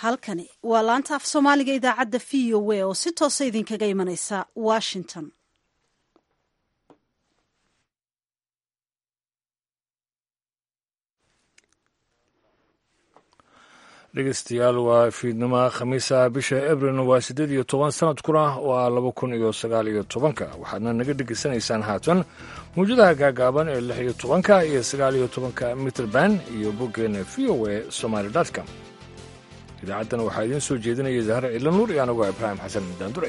halkani waa laanta af soomaaliga idaacadda v o a oo si toosa idinkaga imanaysa washington. dhegeystayaal waa fiidnimo khamiisa bisha abril waa 18 sanadkuna waa 2019 waxaadna naga dhegeysanaysaan haatan mawjadaha gaagaaban ee 16 iyo 19 mitrband iyo boggeena VOA Somali.com. idaacaddana waxaa idiin soo jeedinaya Zahra Ciilanuur iyo anigu Ibraahim Xasan Daanduray.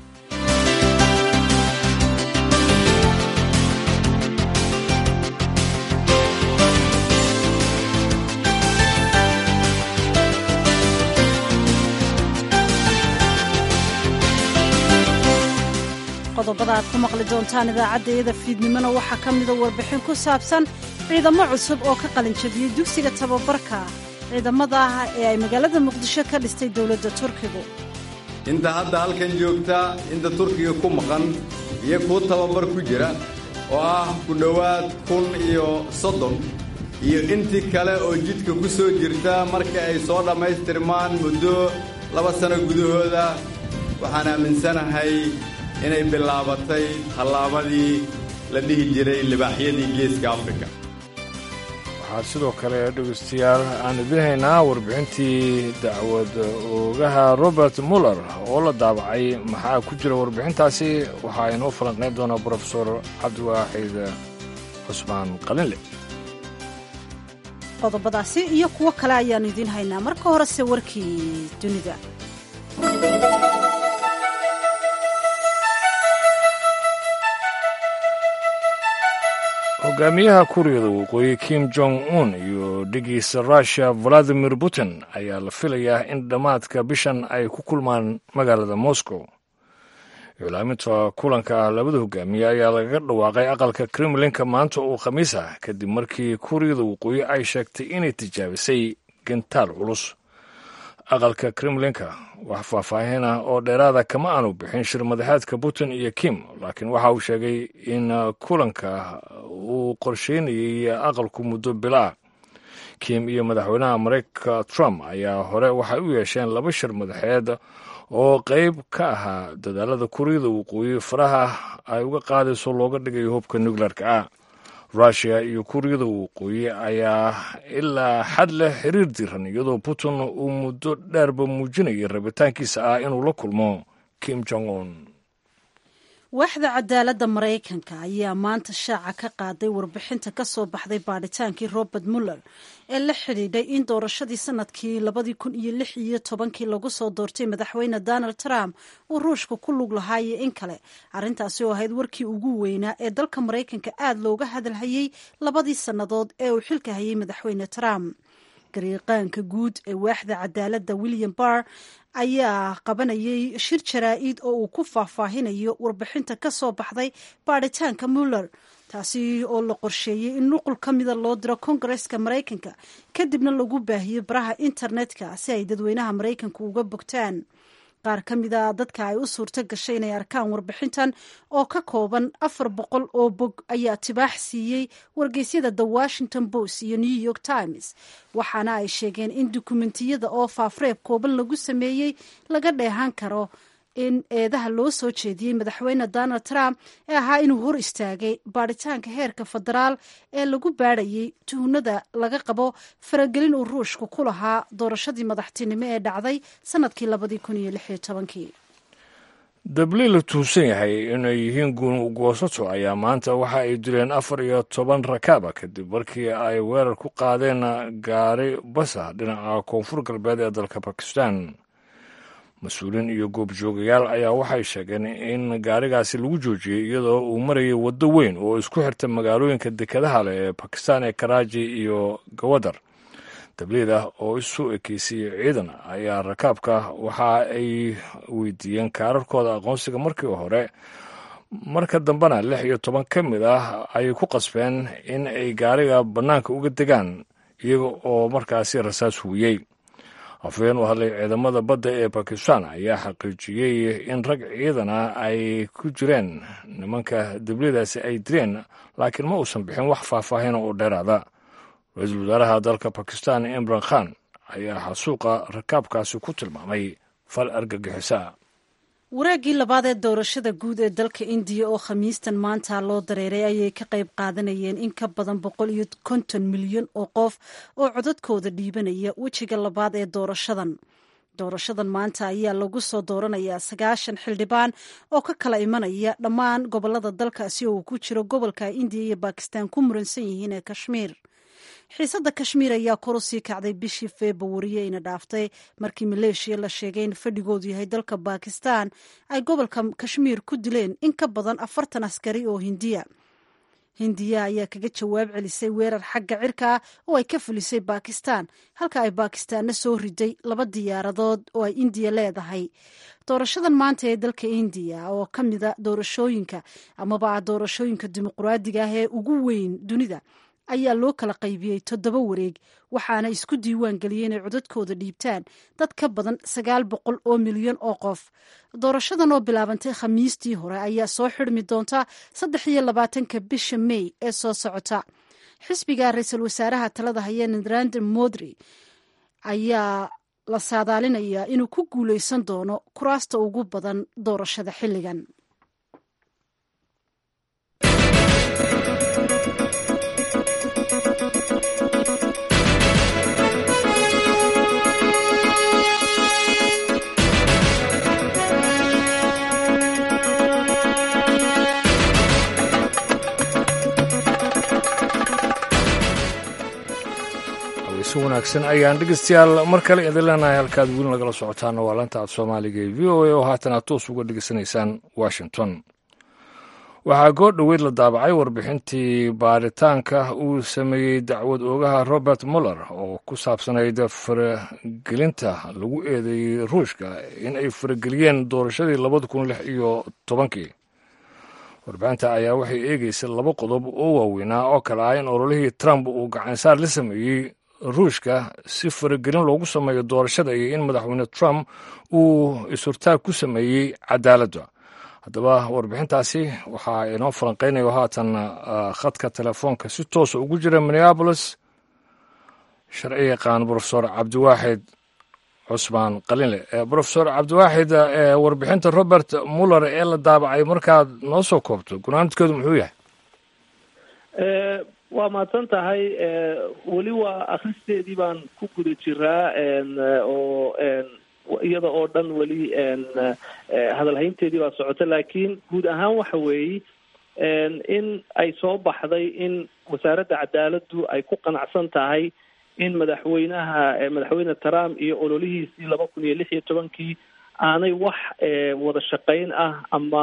qodobada aad ku maqli doontaan idaacaddayada fiidnimona waxaa ka mida warbixin ku saabsan ciidamo cusub oo ka qalinjabiyey dugsiga tababarka ciidamada ah ee ay magaalada muqdisho ka dhistay dowladda turkigu. inta hadda halkan joogta inta turkiga ku maqan iyo kuwa tababar ku jira oo ah ku dhowaad 1,030 iyo intii kale oo jidka ku soo jirta marka ay soo dhammaystirmaan muddo 2 sano gudahooda waxaan aaminsanahay inay bilaabatay tallaabadii la dhihi jiray libaaxyadii geeska Afrika. waxaa sidoo kale dhegeystayaal aan idin haynaa warbixintii dacwad oogaha Robert Mueller oo la daabacay maxaa ku jira warbixintaasi waxaa inoo falanqayn doona Professor Cabdiwaaxid Cusmaan Qalinle. qodobadaasi iyo kuwo kale ayaan idin haynaa marka horese warkii dunida. hogaamiyaha kuuriyada waqooyi Kim Jong-un iyo dhigiisa Russia Vladimir Putin ayaa la filayaa in dhammaadka bishan ay ku kulmaan magaalada Moscow. ilaaminta kulanka labada hogaamiye ayaa lagaga dhawaaqay aqalka Kremlinka maanta oo khamiis ah kadib markii kuuriyada waqooyi ay sheegtay inay tijaabisay gantaal culus. aqalka Kremlinka wax faahfaahin ah oo dheeraada kama aanu bixin shir madaxeedka Putin iyo Kim, laakiin waxa uu sheegay in kulanka uu qorsheynayay aqalku muddo bila. Kim iyo madaxweynaha Mareykanka Trump ayaa hore waxay u yeesheen 2 shir madaxeed oo qayb ka ahaa dadaalada kuuriyada waqooyi faraha ay uga qaadayso looga dhigayo hubka nuclearka ah. Russia iyo kuuriyada waqooyi ayaa ilaa xad leh xiriir diiran iyadoo Putin uu muddo dheerba muujinayay rabitaankiisa ah inuu la kulmo Kim Jong-un. waaxda cadaaladda Mareykanka ayaa maanta shaaca ka qaaday warbixinta ka soo baxday baadhitaankii Robert Mueller ee la xidhiidhay in doorashadii sanadkii 2016 lagu soo doortay madaxweyne Donald Trump uu Ruushka ku lug lahaa iyo in kale. arrintaasi oo ahayd warkii ugu weynaa ee dalka Mareykanka aad looga hadalhayay 2 sannadood ee uu xilka hayay madaxweyne Trump. gariiqaanka guud ee waaxda cadaaladda William Barr ayaa qabanayay shir jaraa'id oo uu ku faahfaahinayo warbixinta ka soo baxday baadhitaanka Mueller, taasi oo la qorsheeyey in nuqul ka mida loo diro Koongareeska Mareykanka kadibna lagu baahiyo baraha internetka si ay dadweynaha Mareykanka uga bogtaan. qaar ka mida dadka ay u suurto gashay inay arkaan warbixintan oo ka kooban 400 oo bog ayaa tibaax siiyey wargeysyada The Washington Post iyo New York Times, waxaana ay sheegeen in dukumentiyada oo faafreeb kooban lagu sameeyey laga dheehan karo in eedaha loo soo jeediyey madaxweyne Donald Trump ee ahaa inuu hor istaagay baadhitaanka heerka federaal ee lagu baadhayay tuhunada laga qabo faragelin uu Ruushku ku lahaa doorashadii madaxtinimo ee dhacday sanadkii 2016. dabli la tuhsan yahay inay yihiin goosato ayaa maanta waxa ay dileen 14 rakaaba kadib markii ay weerar ku qaadeen gaari basa dhinaca koonfur galbeed ee dalka Pakistan. mas-uuliin iyo goobjoogayaal ayaa waxay sheegeen in gaarigaasi lagu joojiyey iyadoo uu marayay waddo weyn oo isku xirta magaalooyinka dekedaha leh ee Pakistan ee Karachi iyo Gawadar. dabliida oo isu ekeysiyey ciidan ayaa rakaabka waxa ay weydiiyeen kaararkooda aqoonsiga markii hore, marka dambena 16 ka mid ah ay ku qasbeen in ay gaariga bannaanka uga degaan iyaga oo markaasi rasaas huuyey. afhayeen u hadlay ciidamada badda ee Pakistan ayaa xaqiijiyey in rag ciidan ah ay ku jireen nimanka dabliidaasi ay direen, laakiin ma uusan bixin wax faahfaahin oo dheeraada. ra-iisul wasaaraha dalka Pakistan Imran Khan ayaa xasuuqa rakaabkaasi ku tilmaamay fal argagixisa. wareeggii labaad ee doorashada guud ee dalka indiya oo khamiistan maanta loo dareeray ayay ka qayb qaadanayeen in ka badan 150 milyan oo qof oo codadkooda dhiibanaya wejiga labaad ee doorashadan maanta ayaa lagu soo dooranayaa 90 xildhibaan oo ka kala imanaya dhammaan gobolada dalkaasi oo uu ku jiro gobolka indiya iyo bakistan ku muransan yihiin ee kashmiir. xiisadda kashmiir ayaa kor u sii kacday bishii February ayna dhaaftay markii maleeshiya la sheegay in fadhigoodu yahay dalka Bakistan ay gobolka kashmiir ku dileen in ka badan 40 askari oo hindiya ayaa kaga jawaab celisay weerar xagga cirka ah oo ay ka fulisay Bakistan halka ay Bakistanna soo riday 2 diyaaradood oo ay indiya leedahay. doorashadan maanta ee dalka indiya oo ka mida doorashooyinka dimuqraadiga ah ee ugu weyn dunida ayaa loo kala qaybiyey 7 wareeg waxaana isku diiwaan geliyeen inay codadkooda dhiibtaan dad ka badan 900 oo milyan oo qof. doorashadan oo bilaabantay khamiistii hore ayaa soo xidhmi doonta 23 bisha May ee soo socota. xisbiga ra'iisul wasaaraha talada haya Narendra Modi ayaa la saadaalinayaa inuu ku guuleysan doono kuraasta ugu badan doorashada xilligan. si wanaagsan ayaan dhegeystayaal mar kale idin leenahay halkaad weli nagala socotaana waa laanta af soomaaliga ee v o a oo haatan aad toos uga dhegeysanaysaan Washington. waxaa goor dhoweyd la daabacay warbixintii baaritaanka uu sameeyey dacwad oogaha Robert Mueller oo ku saabsanayd faragelinta lagu eedeeyey Ruushka in ay farageliyeen doorashadii 2016. warbixinta ayaa waxay eegaysay 2 qodob oo waaweynaa oo kale ah in ololihii Trump uu gacansaar la sameeyey Ruushka si faragelin loogu sameeyo doorashada iyo in madaxweyne Trump uu isurtaag ku sameeyey cadaaladda. haddaba warbixintaasi waxaa inoo falanqeynayo haatan khadka telefoonka si toosa ugu jira Minneapolis sharci yaqaan Professor Cabdiwaaxid cusmaan qalinle. Professor Cabdiwaaxid, warbixinta Robert Mueller ee la daabacay markaad noo soo koobto gunaanadkeedu muxuu yahay? waa mahadsan tahay. weli waa akhristeedii baan ku guda jiraa oo iyada oo dhan weli hadalhaynteedii baa socota, laakiin guud ahaan waxa weeye in ay soo baxday in wasaaradda cadaaladdu ay ku qanacsan tahay in madaxweyne Trump iyo ololihiisii 2016 aanay wax wada shaqayn ah ama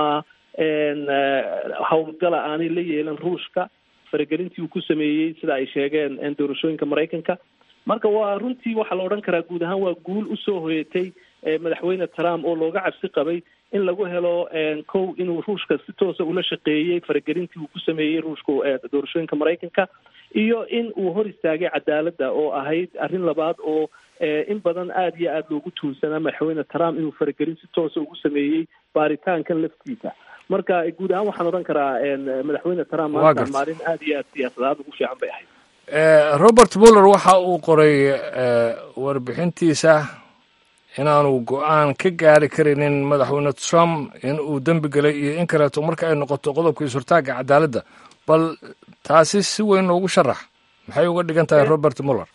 howlgala aanay la yeelan Ruushka faragelintii uu ku sameeyey sida ay sheegeen doorashooyinka Mareykanka. marka waa runtii waxaa la odhan karaa guud ahaan waa guul usoo hoyatay madaxweyne Trump oo looga cabsi qabay in lagu helo inuu Ruushka si toosa ula shaqeeyey faragelintii uu ku sameeyey Ruushka doorashooyinka Mareykanka, iyo in uu hor istaagay cadaaladda oo ahayd arrin labaad oo in badan aad iyo aad loogu tuulsanaa madaxweyne Trump inuu faragelin si toosa ugu sameeyey baaritaankan laftiisa. marka guud ahaan waxaan odhan karaa madaxweyne Trump maanta maalin aad iyo aad siyaasadaad ugu fiican bay ahayd. Robert Mueller waxa uu qoray warbixintiisa inaanu go'aan ka gaari karinin madaxweyne Trump in uu dambi galay iyo in kaleeto marka ay noqoto qodobkii surtaaga cadaaladda. bal taasi si weyn loogu sharax maxay uga dhigan tahay Robert Mueller?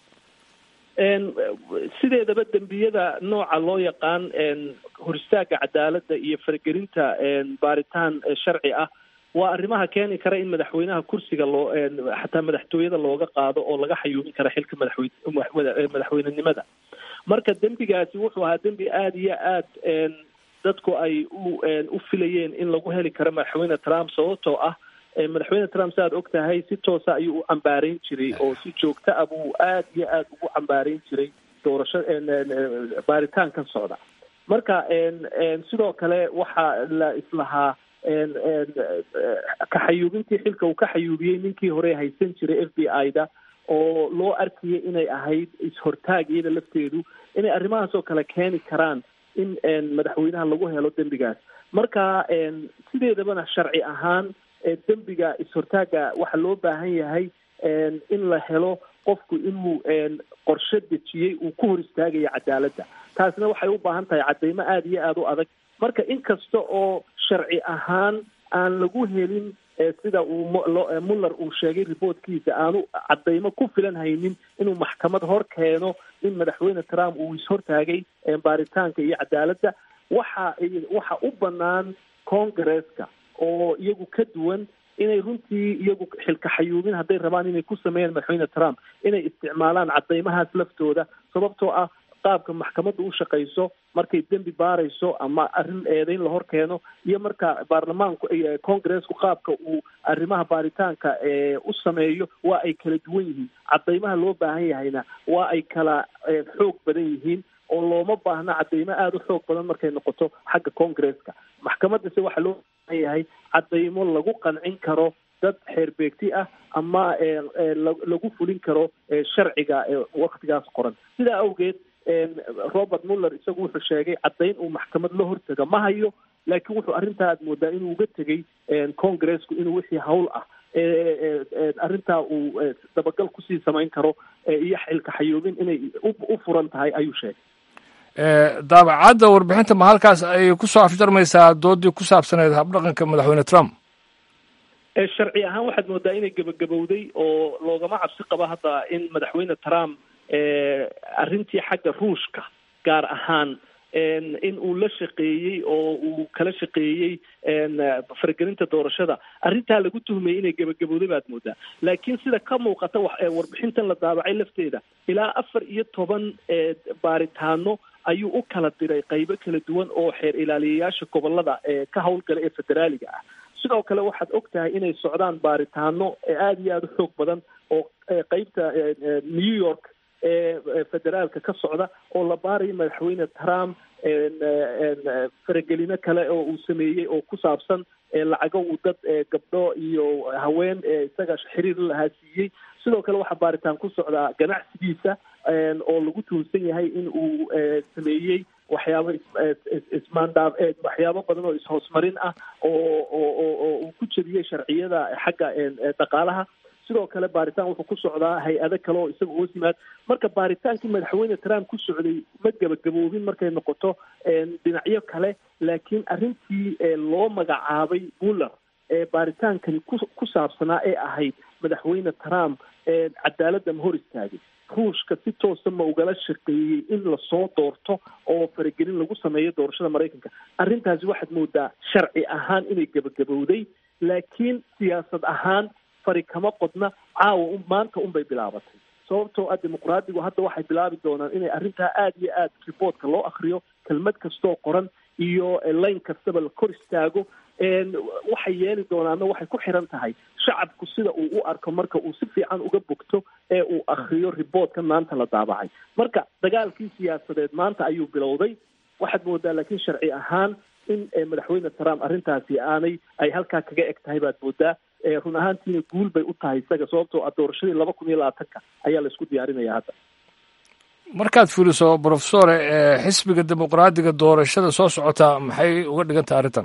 sideedaba dembiyada nooca loo yaqaan hor istaaga cadaaladda iyo faragelinta baaritaan sharci ah waa arrimaha keeni kara in madaxweynaha kursiga xataa madaxtooyada looga qaado oo laga xayuubin kara xilka madaxweynenimada. marka dembigaasi wuxuu ahaa dembi aad iyo aad dadku ay u filayeen in lagu heli karo madaxweyne Trump, sababtoo ah madaxweyne Trump saad og tahay si toosa ayuu u cambaarayn jiray oo si joogto ah buu aad iyo aad ugu cambaarayn jiray doorasho baaritaankan socda. marka sidoo kale waxaa la islahaa kaxayuubintii xilka uu ka xayuubiyey ninkii hore haysan jiray FBI-da oo loo arkayay inay ahayd is-hortaag iyada lafteedu inay arrimahaas oo kale keeni karaan in madaxweynaha lagu helo dembigaas. marka sideedabana sharci ahaan dembiga is-hortaaga waxaa loo baahan yahay in la helo qofku inuu qorshe dejiyey uu ku hor istaagayo cadaaladda. taasna waxay u baahan tahay caddaymo aada iyo aada u adag. marka inkasta oo sharci ahaan aan lagu helin sida uu Mueller uu sheegay reportkiisa aanu caddaymo ku filan haynin inuu maxkamad hor keeno in madaxweyne Trump uu ishortaagay baaritaanka iyo cadaaladda, waxa u bannaan Congress-ka oo iyagu ka duwan inay runtii iyagu xilka xayuubin hadday rabaan inay ku sameeyaan madaxweyne Trump inay isticmaalaan caddaymahaas laftooda, sababtoo ah qaabka maxkamaddu u shaqayso markay dembi baarayso ama arrin eedayn la hor keeno iyo marka baarlamaanku Congressku qaabka uu arrimaha baaritaanka u sameeyo waa ay kala duwan yihiin. caddaymaha loo baahan yahayna waa ay kala xoog badan yihiin oo looma baahna caddaymo aada u xoog badan markay noqoto xagga Congress-ka. maxkamaddase waxaa loo baahan yahay caddaymo lagu qancin karo dad xeerbeegti ah ama lagu fulin karo sharciga waqtigaas qoran. sidaa awgeed Robert Mueller isagu wuxuu sheegay caddayn uu maxkamad la hortaga ma hayo, laakiin wuxuu arrintaa aad moodaa inuu uga tegey Congressku inuu wixii hawl ah arrintaa uu dabagal kusii samayn karo iyo xilka xayuubin inay u furan tahay ayuu sheegay. daabacadda warbixinta ma halkaas ay kusoo afjarmaysaa doodii ku saabsaneed habdhaqanka madaxweyne Trump? sharci ahaan waxaad moodaa inay gabagabowday oo loogama cabsi qaba hadda in madaxweyne Trump arrintii xagga ruushka gaar ahaan in uu la shaqeeyey oo uu kala shaqeeyey faragelinta doorashada, arrintaa lagu tuhmayey inay gabagabowday baad moodaa. laakiin sida ka muuqata warbixintan la daabacay lafteeda ilaa 14 baaritaano ayuu u kala diray qaybo kala duwan oo xeer ilaaliyayaasha gobolada ka howlgala ee federaaliga ah. sidoo kale waxaad og tahay inay socdaan baaritaano aada iyo aada u xoog badan oo qeybta New York federaalka ka socda oo la baarayo madaxweyne Trump faragelino kale oo uu sameeyey oo ku saabsan lacago uu dad gabdho iyo haween isaga xiriir lahaa siiyey. sidoo kale waxaa baaritaan ku socdaa ganacsigiisa oo lagu tuhunsan yahay in uu sameeyey waxyaabo ismaandaaf waxyaabo badan oo ishoosmarin ah oo uu ku jebiyey sharciyada xagga dhaqaalaha. sidoo kale baaritaan wuxuu ku socdaa hay-ado kale oo isaga hoos yimaad. marka baaritaankii madaxweyne Trump ku socday ma gabagaboobin markay noqoto dhinacyo kale, laakiin arrintii loo magacaabay Mueller baaritaankani ku saabsanaa ee ahayd madaxweyne Trump cadaaladda ma hor istaagay, ruushka si toosa ma ugala shaqeeyey in lasoo doorto oo faragelin lagu sameeyo doorashada Maraykanka. arrintaasi waxaad moodaa sharci ahaan inay gabagabowday, laakiin siyaasad ahaan fari kama qodna. caawa maanta unbay bilaabatay, sababtoo ah dimuqraadigu hadda waxay bilaabi doonaan inay arrintaa aada iyo aada reportka loo akriyo, kelmad kastoo qoran iyo line kastaba la kor istaago. waxay yeeli doonaana waxay ku xiran tahay shacabku sida uu u arko marka uu si fiican uga bogto ee uu akriyo reportka maanta la daabacay. marka dagaalkii siyaasadeed maanta ayuu bilowday. waxaad moodaa laakiin sharci ahaan in madaxweyne Trump arrintaasi ay halkaa kaga eg tahay baad moodaa. run ahaantiina guul bay u tahay isaga, sababtoo ah doorashadii 2020 ayaa la isku diyaarinaya hadda. markaad fiiriso professore xisbiga dimuqraadiga doorashada soo socota maxay uga dhigan tahay arrintan?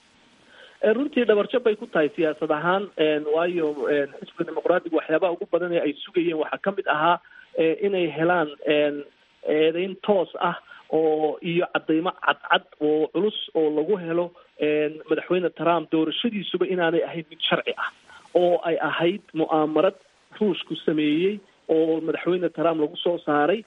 runtii dhabarjab bay ku tahay siyaasad ahaan, waayo xisbiga dimuqraadiga waxyaabaha ugu badan ee ay sugayeen waxaa ka mid ahaa inay helaan eedayn toos ah oo iyo caddaymo cadcad oo culus oo lagu helo madaxweyne Trump doorashadiisuba inaanay ahayd mid sharci ah, oo ay ahayd mu'aamarad ruushku sameeyey oo madaxweyne Trump lagu soo saaray.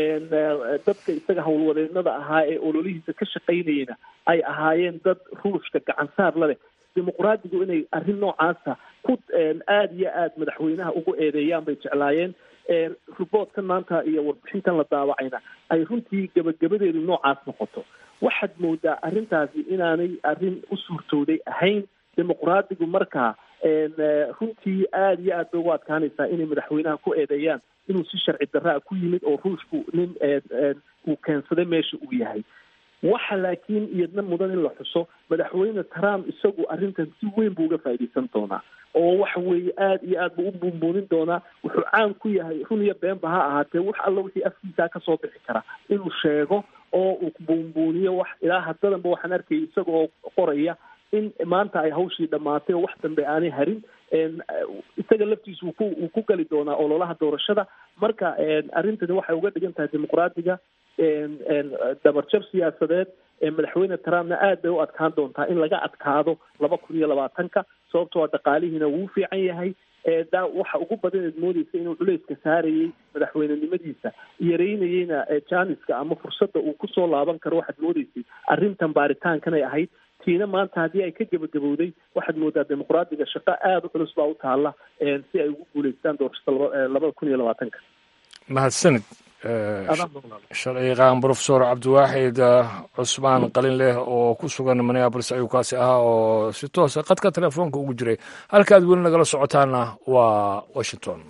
dadka isaga howlwadeennada ahaa ee ololihiisa ka shaqaynayena ay ahaayeen dad ruushka gacan saar la leh. dimuqraadigu inay arrin noocaasa ku aada iyo aada madaxweynaha ugu eedeeyaan bay jeclaayeen. reportkan maanta iyo warbixintan la daawacayna ay runtii gabagabadeedu noocaas noqoto. waxaad moodaa arrintaasi inaanay arrin u suurtooday ahayn. dimuqraadigu markaa runtii aada iyo aad bay ugu adkaanaysaa inay madaxweynaha ku eedeeyaan inuu si sharci darraa ku yimid oo ruushku nin uu keensaday meesha uu yahay. waxa laakiin iyadna mudan in la xuso madaxweyne Trump isagu arrintan si weyn buu uga faa'iideysan doonaa oo waxa weeye aada iyo aad buu u buunbuunin doonaa. wuxuu caan ku yahay run iyo beenba ha ahaatee wax alla wixii afkiisaa kasoo bixi kara inuu sheego oo uu buunbuuniyo. wax ilaa haddadanba waxaan arkayay isagoo qoraya in maanta ay hawshii dhammaatay oo wax dambe aanay harin, isaga laftiisu wuu ku gali doonaa ololaha doorashada. marka arrintani waxay uga dhigan tahay dimuqraadiga dabarjab siyaasadeed. madaxweyne trumpna aad bay u adkaan doontaa in laga adkaado 2020 sababtoo dhaqaalihiina wuu fiican yahay. waxa ugu badan eed moodeysa inuu culayska saarayay madaxweynenimadiisa yareynayeyna jaaniska ama fursadda uu kusoo laaban karo. waxaad moodeysay arrintan baaritaankanay ahayd tiina maanta haddii ay ka gebagabowday waxaad moodaa dimuqraadiga shaqo aada u culus baa u taalla si ay ugu guuleystaan doorashada 2020. mahadsanid sharciyaqaan profesor cabdiwaaxid cusmaan qalinleh oo ku sugan minneabolis ayuu kaasi ahaa oo si toosa qadka telefoonka ugu jiray. halkaad weli nagala socotaana waa washington.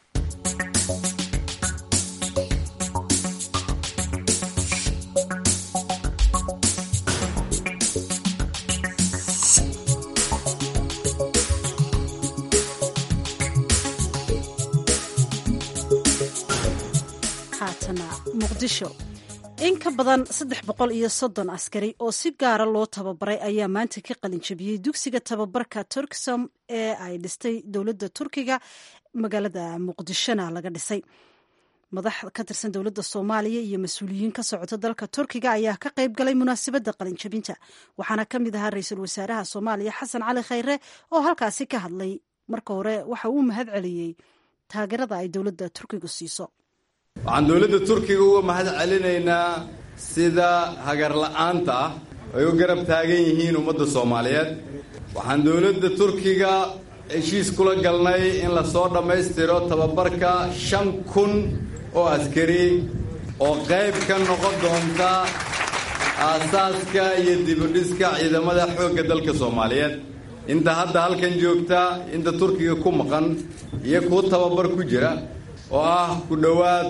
muqdisho in ka badan 330 askari oo si gaara loo tababaray ayaa maanta ka qalin jabiyey dugsiga tababarka Turksom ee ay dhistay dowladda Turkiga. magaalada Muqdishona laga dhisay. madax ka tirsan dowladda Soomaaliya iyo mas'uuliyiin ka socota dalka Turkiga ayaa ka qayb galay munaasabadda qalin jabinta, waxaana ka mid ahaa ra'iisul wasaaraha Soomaaliya Xasan Cali Khayre oo halkaasi ka hadlay. marka hore waxa uu mahad celiyey taageerada ay dowladda Turkiga siiso. waxaan dowladda Turkiga uga mahad celinaynaa sida hagar la'aanta ah ay u garab taagan yihiin ummadda Soomaaliyeed. waxaan dowladda Turkiga heshiis kula galnay in la soo dhammaystiro tababarka 5,000 oo askari oo qayb ka noqon doonta aasaaska iyo dibudhiska ciidamada xoogga dalka Soomaaliyeed. inta hadda halkan joogta, inta Turkiga ku maqan iyo kuwa tababar ku jira oo ah ku dhowaad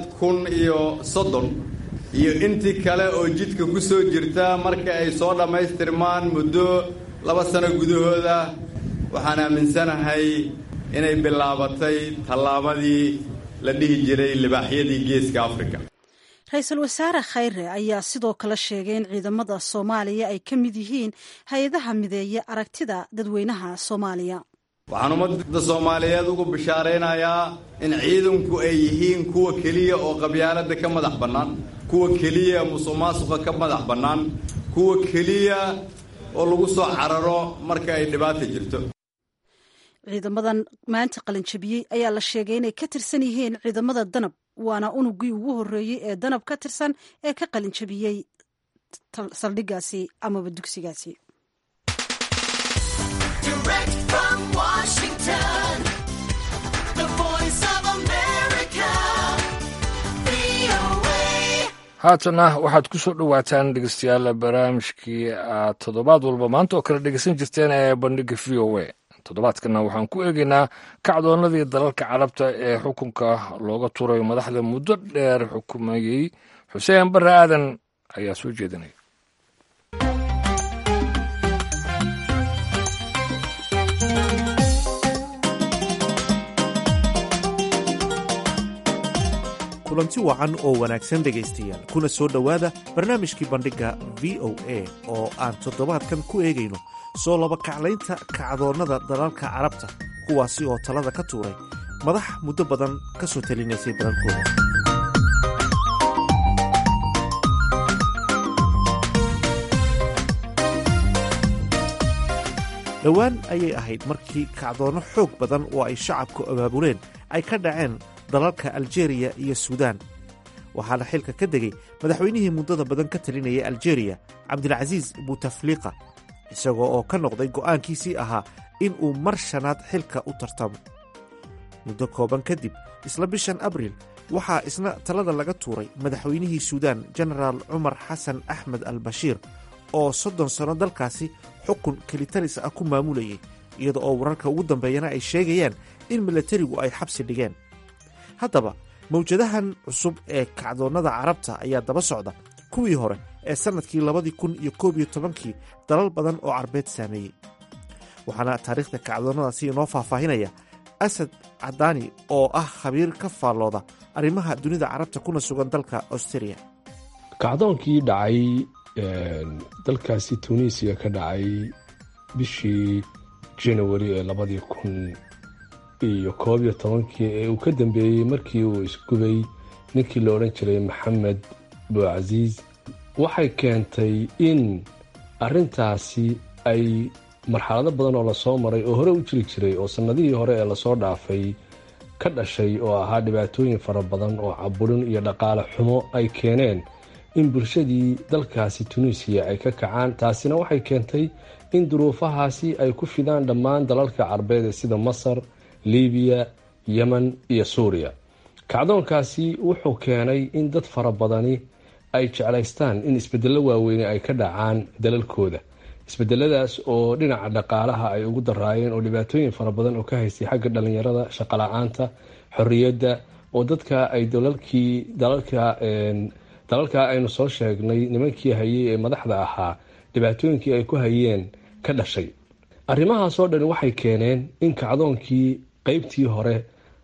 1,030 iyo intii kale oo jidka ku soo jirta marka ay soo dhammaystirmaan muddo 2 sano gudahooda. waxaan aaminsanahay inay bilaabatay tallaabadii la dhihi jiray libaaxyadii geeska Afrika. ra'iisul wasaare Khayre ayaa sidoo kale sheegay in ciidamada Soomaaliya ay ka mid yihiin hay'adaha mideeya aragtida dadweynaha Soomaaliya. waxaan ummadda Soomaaliyeed ugu bishaaraynayaa in ciidanku ay yihiin kuwa keliya oo qabyaaladda ka madax bannaan, kuwa keliya musuqmaasuqa ka madax bannaan, kuwa keliya oo lagu soo cararo marka ay dhibaato jirto. ciidamadan maanta qalin jabiyey ayaa la sheegay inay ka tirsan yihiin ciidamada danab, waana unugii ugu horreeyey ee danab ka tirsan ee ka qalin jabiyey saldhiggaasi amaba dugsigaasi. haatana waxaad ku soo dhowaataan dhegeystayaal barnaamijkii aad toddobaad walba maanta oo kale dhegeysan jirteen ee bandhiga v o a. toddobaadkana waxaan ku eegaynaa kacdoonnadii dalalka carabta ee xukunka looga turay madaxda muddo dheer xukumayey. xuseen barre aadan ayaa soo jeedinaya. kulanti wacan oo wanaagsan dhegaystayaal, kuna soo dhowaada barnaamijkii bandhigga v o a oo aan toddobaadkan ku eegayno soo labakaclaynta kacdoonnada dalalka carabta, kuwaasi oo talada ka tuuray madax muddo badan ka soo talinaysay dalalkooda. dhowaan ayay ahayd markii kacdoonno xoog badan oo ay shacabku abaabuleen ay ka dhaceen dalalka aljeriya iyo suudaan. waxaana xilka ka degay madaxweynihii muddada badan ka talinayay aljeriya cabdilcasiis butafliqa, isagoo oo ka noqday go'aankiisii ahaa in uu mar shanaad xilka u tartamo. muddo kooban kadib, isla bishan abriil, waxaa isna talada laga tuuray madaxweynihii suudaan jenaraal cumar xasan axmed al bashiir oo 30 sanno dalkaasi xukun kelitaris ah ku maamulayay, iyada oo wararka ugu dambeeyana ay sheegayaan in milatarigu ay xabsi dhigeen. haddaba mawjadahan cusub ee kacdoonnada carabta ayaa daba socda kuwii hore ee sannadkii 2011 dalal badan oo carbeed saameeyey. waxaana taariikhda kacdoonnadaasi inoo faahfaahinaya asad cadaani oo ah khabiir ka faallooda arrimaha dunida carabta kuna sugan dalka australia. kacdoonkii dhacay dalkaasi tunisiya ka dhacay bishii janawari ee iyo 11 ee uu ka dambeeyey markii uu isgubay ninkii la odhan jiray maxamed buucasiis waxay keentay in arrintaasi ay marxalado badan oo lasoo maray oo hore u jiri jiray oo sannadihii hore ee lasoo dhaafay ka dhashay oo ahaa dhibaatooyin fara badan oo caburin iyo dhaqaale xumo ay keeneen in bulshadii dalkaasi tunisiya ay ka kacaan. taasina waxay keentay in duruufahaasi ay ku fidaan dhammaan dalalka carbeed ee sida masar, libiya, yemen iyo suuriya. kacdoonkaasi wuxuu keenay in dad fara badani ay jeclaystaan in isbedello waaweyne ay ka dhacaan dalalkooda. isbedeladaas oo dhinaca dhaqaalaha ay ugu daraayeen oo dhibaatooyin fara badan oo ka haystay xagga dhalinyarada, shaqo la-aanta, xorriyadda oo dadka ay dalalka aynu soo sheegnay nimankii hayay ee madaxda ahaa dhibaatooyinkii ay ku hayeen ka dhashay. arrimahaasoo dhan waxay keeneen in kacdoonkii qeybtii hore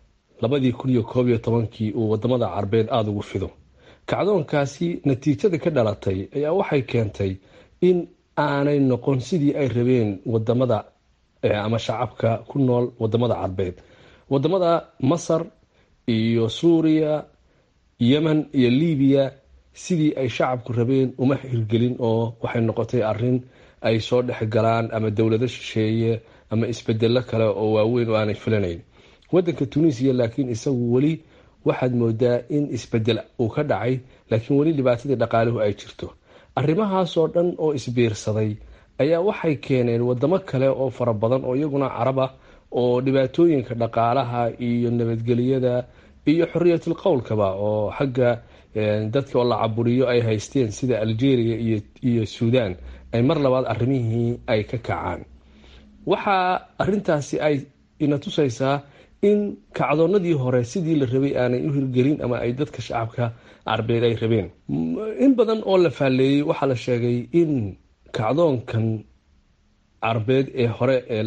2011 uu wadamada carbeed aada ugu fido. kacdoonkaasi natiijada ka dhalatay ayaa waxay keentay in aanay noqon sidii ay rabeen wadamada ama shacabka ku nool wadamada carbeed. wadamada masar iyo suuriya, yemen iyo libiya sidii ay shacabku rabeen uma hirgelin oo waxay noqotay arin ay soo dhexgalaan ama dowlado shisheeye ama isbedelo kale oo waaweyn oo aanay filanayn. wadanka tunisiya laakiin isagu weli waxaad moodaa in isbedel uu ka dhacay laakiin weli dhibaatadii dhaqaaluhu ay jirto. arrimahaasoo dhan oo isbiirsaday ayaa waxay keeneen wadamo kale oo fara badan oo iyaguna carab ah oo dhibaatooyinka dhaqaalaha iyo nabadgelyada iyo xorriyatul qowlkaba oo xagga dadka oo la caburiyo ay haysteen sida Algeria iyo Suudaan ay mar labaad arrimihii ay ka kacaan. waxaa arrintaasi ay ina tusaysaa in kacdoonadii hore sidii la rabay aanay u hirgelin ama ay dadka shacabka carbeed ay rabeen. in badan oo la faaleeyey waxaa la sheegay in kacdoonkan carbeed ee hore ee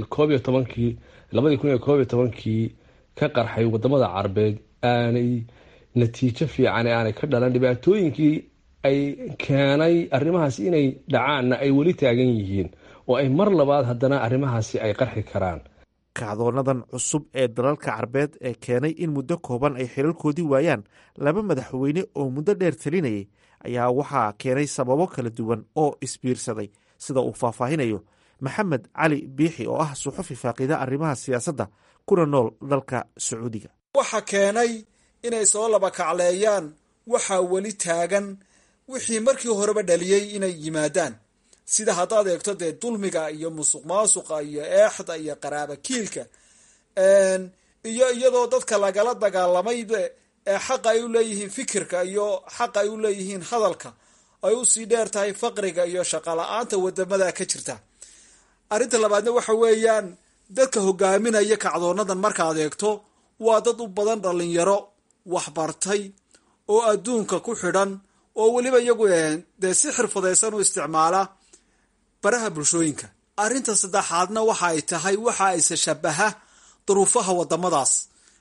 2011 ka qarxay wadamada carbeed aanay natiijo fiican aanay ka dhalan. dhibaatooyinkii ay keenay arrimahaasi inay dhacaanna ay weli taagan yihiin oo ay mar labaad haddana arrimahaasi ay qarxi karaan. kacdoonadan cusub ee dalalka carbeed ee keenay in muddo kooban ay xilalkoodii waayaan laba madaxweyne oo muddo dheer talinayay ayaa waxaa keenay sababo kala duwan oo isbiirsaday sida uu faahfaahinayo maxamed cali biixi oo ah suxufi faaqida arrimaha siyaasadda kuna nool dalka sacuudiga. waxa keenay inay soo laba kacleeyaan waxaa weli taagan wixii markii horeba dhaliyey inay yimaadaan, sida haddaad eegto dee dulmiga iyo musuq maasuqa iyo eexda iyo qaraaba kiilka iyo iyadoo dadka lagala dagaalamay ee xaqa ay u leeyihiin fikirka iyo xaqa ay u leeyihiin hadalka ay u sii dheer tahay faqriga iyo shaqo la-aanta wadamada ka jirta. arrinta labaadna waxa weeyaan dadka hogaaminaya kacdoonadan markaad eegto waa dad u badan dhalinyaro waxbartay oo adduunka ku xidhan oo weliba iyagu dee si xirfadaysan u isticmaala baraha bulshooyinka. arrinta saddexaadna waxa ay tahay waxa ayse shabaha duruufaha wadamadaas.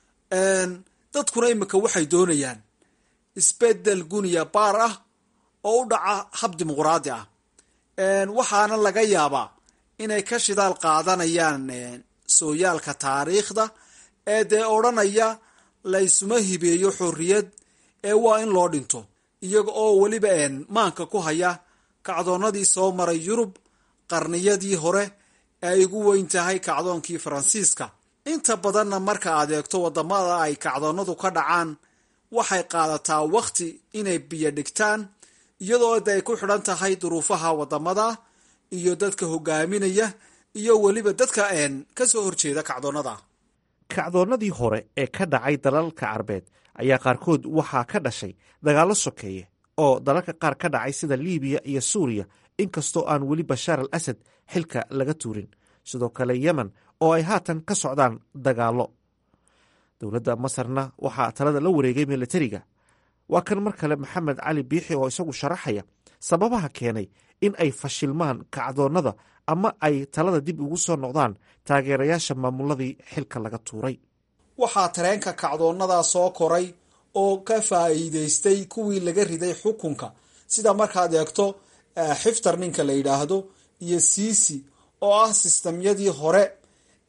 dadkuna imika waxay doonayaan isbedel guniya baar ah oo u dhaca hab dimuqraadi ah. waxaana laga yaabaa inay ka shidaal qaadanayaan sooyaalka taariikhda ee dee odhanaya laysuma hibeeyo xorriyad ee waa in loo dhinto, iyaga oo weliba maanka ku haya kacdoonadii soo maray yurub qarniyadii hore ee ay ugu weyn tahay kacdoonkii faransiiska. inta badanna marka aad eegto wadamada ay kacdoonadu ka dhacaan waxay qaadataa wakhti inay biyo dhigtaan, iyadoo ay ku xidhan tahay duruufaha wadamada iyo dadka hogaaminaya iyo weliba dadka kasoo horjeeda kacdoonada. kacdoonadii hore ee ka dhacay dalalka carbeed ayaa qaarkood waxaa ka dhashay dagaallo sokeeye oo dalalka qaar ka dhacay sida libiya iyo suuriya, inkastoo aan weli bashaar al asad xilka laga tuurin. sidoo kale yemen oo ay haatan ka socdaan dagaallo. dowladda masarna waxaa talada la wareegay milatariga. waa kan mar kale maxamed cali biixi oo isagu sharaxaya sababaha keenay in ay fashilmaan kacdoonnada ama ay talada dib ugu soo noqdaan taageerayaasha maamuladii xilka laga tuuray. waxaa tareenka kacdoonnadaa soo koray oo ka faa'iidaystay kuwii laga riday xukunka, sida markaad eegto xiftar ninka la yidhaahdo iyo siisi oo ah sistamyadii hore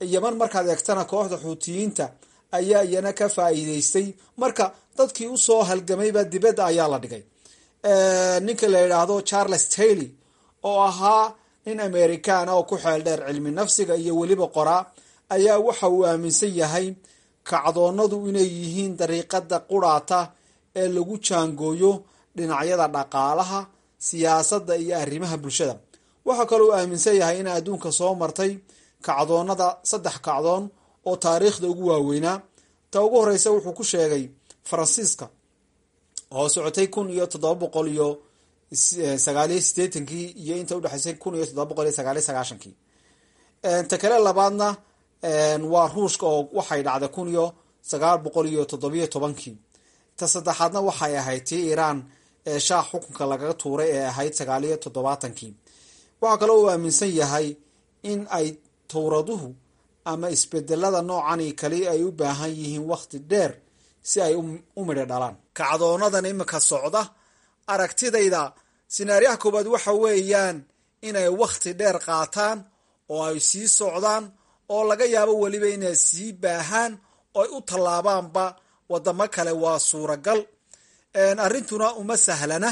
yeman markaad eegtana kooxda xuutiyiinta ayaa iyana ka faa'iideystay. marka dadkii usoo halgamayba dibadda ayaa la dhigay. ninka la yidhaahdo Charles Taylor oo ahaa nin Amerikaana oo ku xeel dheer cilmi nafsiga iyo weliba qoraa ayaa waxa uu aaminsan yahay kacdoonadu inay yihiin dariiqada quraata ee lagu jaangooyo dhinacyada dhaqaalaha, siyaasadda iyo arrimaha bulshada. waxaa kaloo aaminsan yahay in adduunka soo martay kacdoonada 3 kacdoon oo taariikhda ugu waaweynaa. ta ugu horeysa wuxuu ku sheegay Faransiiska oo socotay 1789 iyo inta u dhaxaysay 1799. ta kale labaadna waa Ruushka oo waxay dhacday 1917. ta saddexaadna waxay ahayd tii Iiraan ee shaah xukunka lagaga tuuray ee ahayd 1970. waxaa kaloo uu aaminsan yahay in ay towraduhu ama isbedelada noocani kali ay u baahan yihiin waqti dheer si ay u midho dhalaan. kacdoonadan imika socda aragtidayda sinaariyaha koobaad waxa weeyaan inay waqti dheer qaataan oo ay sii socdaan oo laga yaabo weliba inay sii baahaan oo ay u tallaabaanba wadamo kale. waa suuragal. arrintuna uma sahlana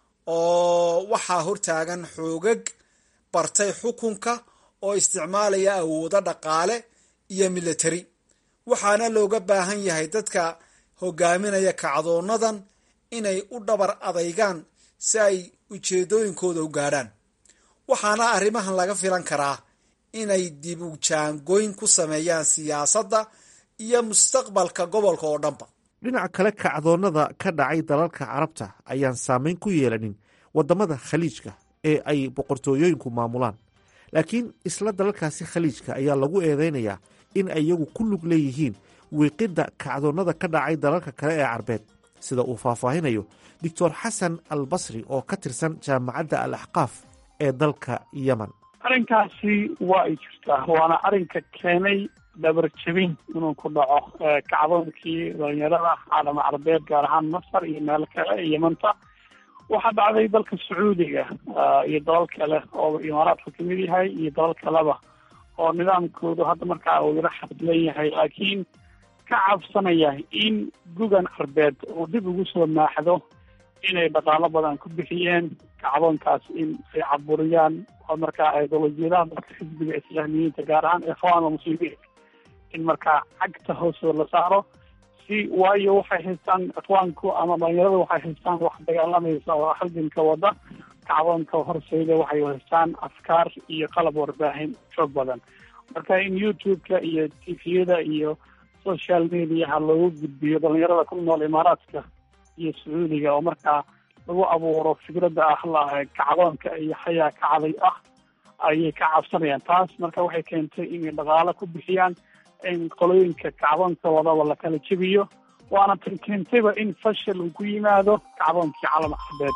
oo waxaa hortaagan xoogag bartay xukunka oo isticmaalaya awoodo dhaqaale iyo military. waxaana looga baahan yahay dadka hogaaminaya kacdoonadan inay u dhabar adaygaan si ay ujeedooyinkooda u gaadhaan. waxaana arrimahan laga filan karaa inay dib u jaangooyn ku sameeyaan siyaasadda iyo mustaqbalka gobolka oo dhanba. dhinaca kale kacdoonada ka dhacay dalalka carabta ayaan saameyn ku yeelanin wadamada khaliijka ee ay boqortooyooyinku maamulaan. laakiin isla dalalkaasi khaliijka ayaa lagu eedeynayaa in ay iyagu ku lug leeyihiin wiiqidda kacdoonada ka dhacay dalalka kale ee carbeed, sida uu faahfaahinayo doctor xasan al basri oo ka tirsan jaamacadda al axqaaf ee dalka yemen. arrinkaasi waa ay jirtaa, waana arrinka keenay dhabarjabin inuu ku dhaco kacdoonkii dhalinyarada caalama carbeed, gaar ahaan masar iyo meel kale ee yemanta. waxaa dhacday dalka sacuudiga iyo dalal kale oo imaaraadku kamid yahay iyo dalal kaleba oo nidaamkoodu hadda markaa uu yaro xadlan yahay, laakiin ka cabsanaya in gugan carbeed uu dib ugu soo maaxdo inay dhaqaalo badan ku bixiyeen kacdoonkaas in ay caburiyaan oo markaa ideolojiyadaha dadka xisbiga islaamiyiinta gaar ahaan ikhwaan almuslimiin in markaa cagta hoosoo la saaro. waayo waxay haystaan ikhwaanku ama dhalinyarada waxay haystaan wax dagaalamaysa oo halganka wada kacdoonka horseeda, waxay haystaan afkaar iyo qalab warbaahin xoog badan. marka in youtube-ka iyo tviyada iyo social mediaha loogu gudbiyo dhalinyarada ku nool imaaraadka iyo sacuudiga oo markaa lagu abuuro fikradda kacdoonka iyo xayaa kacday ayay ka cabsanayaan. taas marka waxay keentay inay dhaqaalo ku bixiyaan in qolooyinka kacdoonka wadaba la kala jebiyo, waana tan keentayba in fashil uu ku yimaado kacdoonkii caalam carbeed.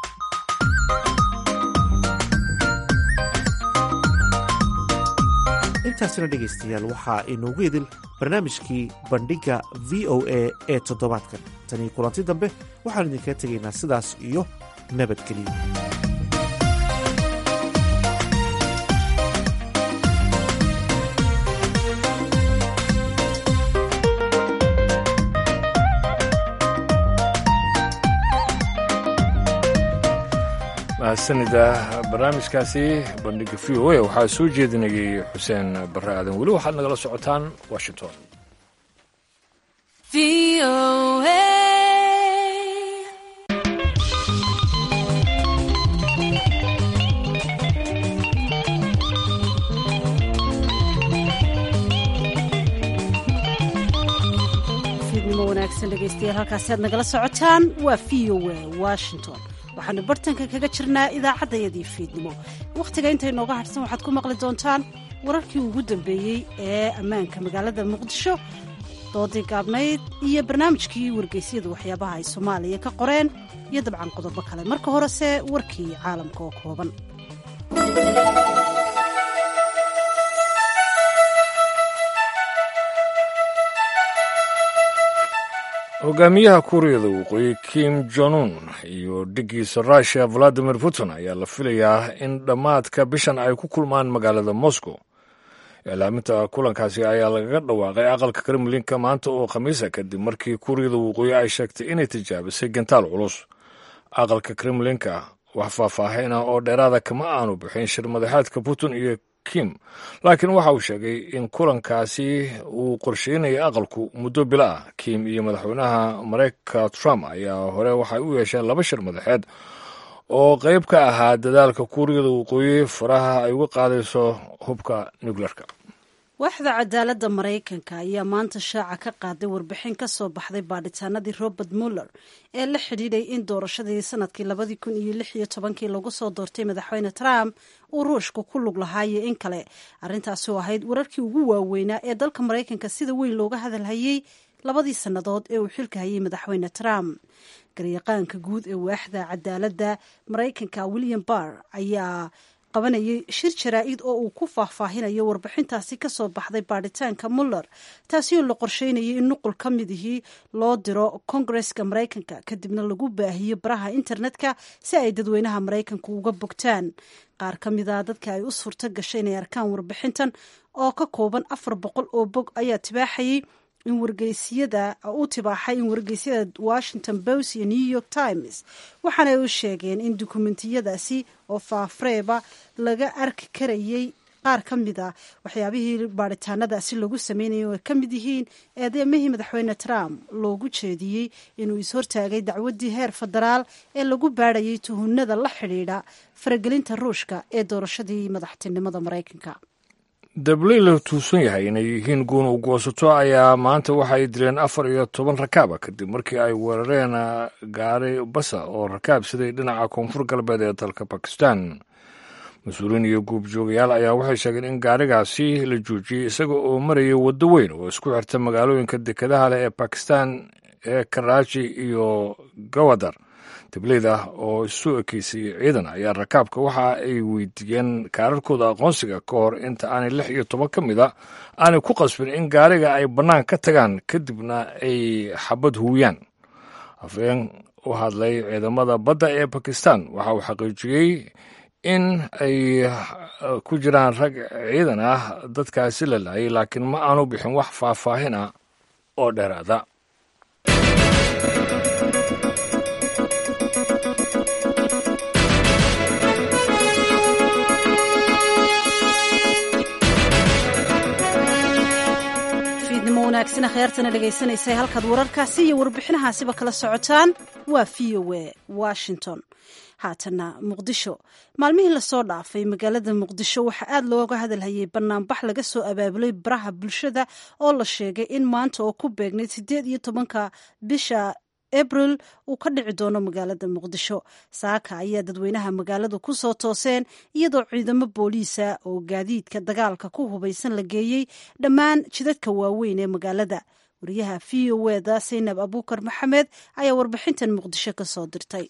intaasina dhegaystayaal waxaa inoogu idil barnaamijkii bandhigga v o a ee toddobaadkan. tanii kulanti dambe waxaan idinkaga tegaynaa sidaas iyo nabadgeliyo. mahadsanida barnaamijkaasi bandhigga v o a waxaa soo jeedinayay xuseen barre aadan. weli waxaad nagala socotaan washington. fiidnimo wanaagsan dhegaystayaal, halkaasi aad nagala socotaan waa v o a washington. waxaanu bartanka kaga jirnaa idaacaddayadii fiidnimo. wakhtiga intay nooga hadhsan waxaad ku maqli doontaan wararkii ugu dambeeyey ee ammaanka magaalada muqdisho, doodii gaabnayd iyo barnaamijkii wargeysyadu waxyaabaha ay soomaaliya ka qoreen iyo dabcan qodobo kale. marka horese warkii caalamka oo kooban. hogaamiyaha kuuriyada waqooyi kim jong-un iyo dhigiisa rushia valadimir putin ayaa la filayaa in dhammaadka bishan ay ku kulmaan magaalada moscow iclaaminta kulankaasi ayaa lagaga dhawaaqay aqalka kremlinka maanta oo khamiisa kadib markii kuuriyada waqooyi ay sheegtay inay tijaabisay gantaal culus. aqalka kremlinka wax faahfaahin ah oo dheeraada kama aanu bixin shir madaxeedka putin iyo kim, laakiin waxa uu sheegay in kulankaasi uu qorsheynaya aqalku muddo bilo ah. kim iyo madaxweynaha mareykanka trump ayaa hore waxay u yeesheen 2 shir madaxeed oo qayb ka ahaa dadaalka kuuriyada waqooyi faraha ay uga qaadayso hubka nukleerka. waaxda cadaaladda maraykanka ayaa maanta shaaca ka qaaday warbixin ka soo baxday baadhitaanadii robert muller ee la xidhiidhay in doorashadii sanadkii 2016 lagu soo doortay madaxweyne trump uu ruushka ku lug lahaayo in kale. arrintaasi oo ahayd wararkii ugu waaweynaa ee dalka maraykanka sida weyn looga hadalhayay 2 sannadood ee uu xilka hayay madaxweyne trump. garyaqaanka guud ee waaxda cadaaladda maraykanka William Barr ayaa qabanayay shir jaraa'id oo uu ku faahfaahinayo warbixintaasi ka soo baxday baadhitaanka Muller, taasi oo la qorsheynayay in nuqul ka midihii loo diro Kongareska Maraykanka kadibna lagu baahiyo baraha internetka si ay dadweynaha Maraykanku uga bogtaan. qaar ka mid a dadka ay u suurto gashay inay arkaan warbixintan oo ka kooban 400 oo bog ayaa tibaaxayay in wargeysyada Washington Post iyo New York Times waxaana ay u sheegeen in dukumentiyadaasi oo faafreeba laga arki karayay qaar ka mid a waxyaabihii baadhitaanadaasi lagu sameynayay oo ay ka mid yihiin eedeemihii madaxweyne Trump loogu jeediyey inuu ishortaagay dacwaddii heer federaal ee lagu baadhayay tuhunada la xidhiidha faragelinta ruushka ee doorashadii madaxtinimada Maraykanka. dabley la tuusan yahay inay yihiin guun u goosato ayaa maanta waxay dileen 14 rakaaba kadib markii ay weerareen gaari basa oo rakaab siday dhinaca koonfur galbeed ee dalka Pakistan. mas-uuliin iyo guubjoogayaal ayaa waxay sheegeen in gaarigaasi la joojiyey isaga oo maraya waddo weyn oo isku xirta magaalooyinka dekedaha leh ee Pakistan ee Karachi iyo Gawadar. dableyda oo isu ekeysay ciidan ayaa rakaabka waxa ay weydiiyeen kaararkooda aqoonsiga ka hor inta aanay 16 ka mid a aanay ku qasbin in gaariga ay bannaan ka tagaan kadibna ay xabad huwiyaan. afhayeen u hadlay ciidamada badda ee Pakistan waxa uu xaqiijiyey in ay ku jiraan rag ciidan ah dadkaasi la laayay, laakiin ma aanu bixin wax faahfaahin ah oo dheeraada. wanaagsan khayartana dhegaysanaysa halkaad wararkaasi iyo warbixinahaasiba kala socotaan waa VOA Washington. haatana Muqdisho. maalmihii lasoo dhaafay magaalada Muqdisho waxaa aad looga hadalhayay banaanbax laga soo abaabulay baraha bulshada oo la sheegay in maanta oo ku beegnayd 18 bisha April uu ka dhici doono magaalada Muqdisho. saaka ayaa dadweynaha magaalada ku soo tooseen iyadoo ciidamo booliisa oo gaadiidka dagaalka ku hubaysan la geeyey dhammaan jidadka waaweyn ee magaalada. wariyaha VOA Saynab Abuukar Maxamed ayaa warbixintan Muqdisho ka soo dirtay.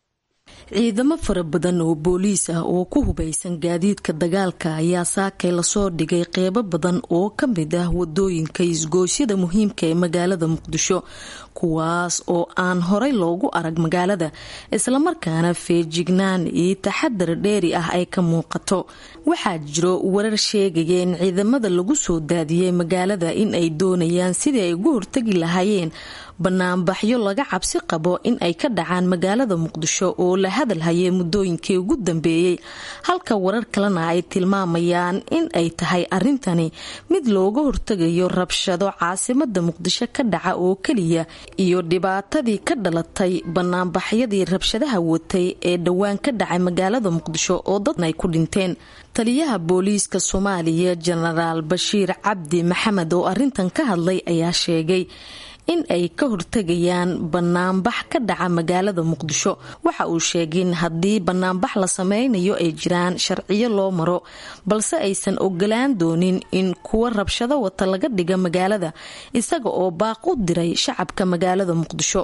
ciidamo fara badan oo booliis ah oo ku hubaysan gaadiidka dagaalka ayaa saakay lasoo dhigay qeybo badan oo ka mid ah wadooyinka isgoosyada muhiimka ee magaalada Muqdisho, kuwaas oo aan horey loogu arag magaalada, islamarkaana feejignaan iyo taxadar dheeri ah ay ka muuqato. waxaa jiro warar sheegaya in ciidamada lagu soo daadiyey magaalada in ay doonayaan sidii ay ugu hortagi lahaayeen banaanbaxyo laga cabsi qabo in ay ka dhacaan magaalada Muqdisho oo la hadalhayay muddooyinkii ugu dambeeyey, halka warar kalena ay tilmaamayaan in ay tahay arintani mid looga hortagayo rabshado caasimada Muqdisho ka dhaca oo kaliya iyo dhibaatadii ka dhalatay banaanbaxyadii rabshadaha watay ee dhowaan ka dhacay magaalada Muqdisho oo dad ay ku dhinteen. taliyaha booliiska Soomaaliya Genaraal Bashiir Cabdi Maxamed oo arintan ka hadlay ayaa sheegay in ay ka hortagayaan banaanbax ka dhaca magaalada Muqdisho. waxa uu sheegay in haddii banaanbax la sameynayo ay jiraan sharciyo loo maro, balse aysan ogolaan doonin in kuwa rabshado wata laga dhiga magaalada, isaga oo baaq u diray shacabka magaalada Muqdisho.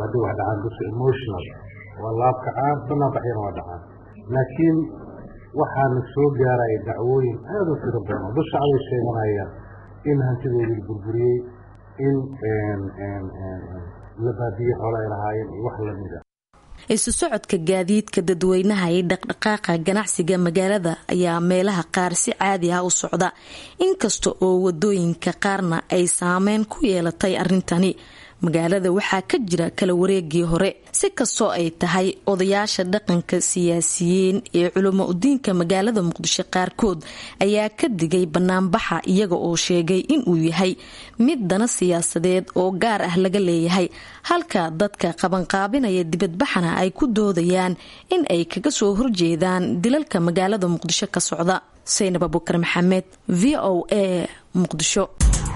laakiin waxaana soo gaaray dacwooyin aad u tiro badan oo shacabka sheeganaya in hantidoodii burburiyay, in la baadiyo xoolo ay lahaayeen wax la mid ah. isu socodka gaadiidka dadweynaha iyo dhaqdhaqaaqa ganacsiga magaalada ayaa meelaha qaar si caadi ah u socda, inkasta oo wadooyinka qaarna ay saameyn ku yeelatay arrintani. magaalada waxaa ka jira kala wareegii hore. si kastoo ay tahay, odayaasha dhaqanka, siyaasiyiin iyo culamo udiinka magaalada muqdisho qaarkood ayaa ka digay banaanbaxa, iyaga oo sheegay inuu yahay mid dana siyaasadeed oo gaar ah laga leeyahay, halka dadka qabanqaabinaya dibadbaxana ay ku doodayaan in ay kaga soo horjeedaan dilalka magaalada muqdisho ka socda. Saynab Abubakar Maxamed, VOA, Muqdisho.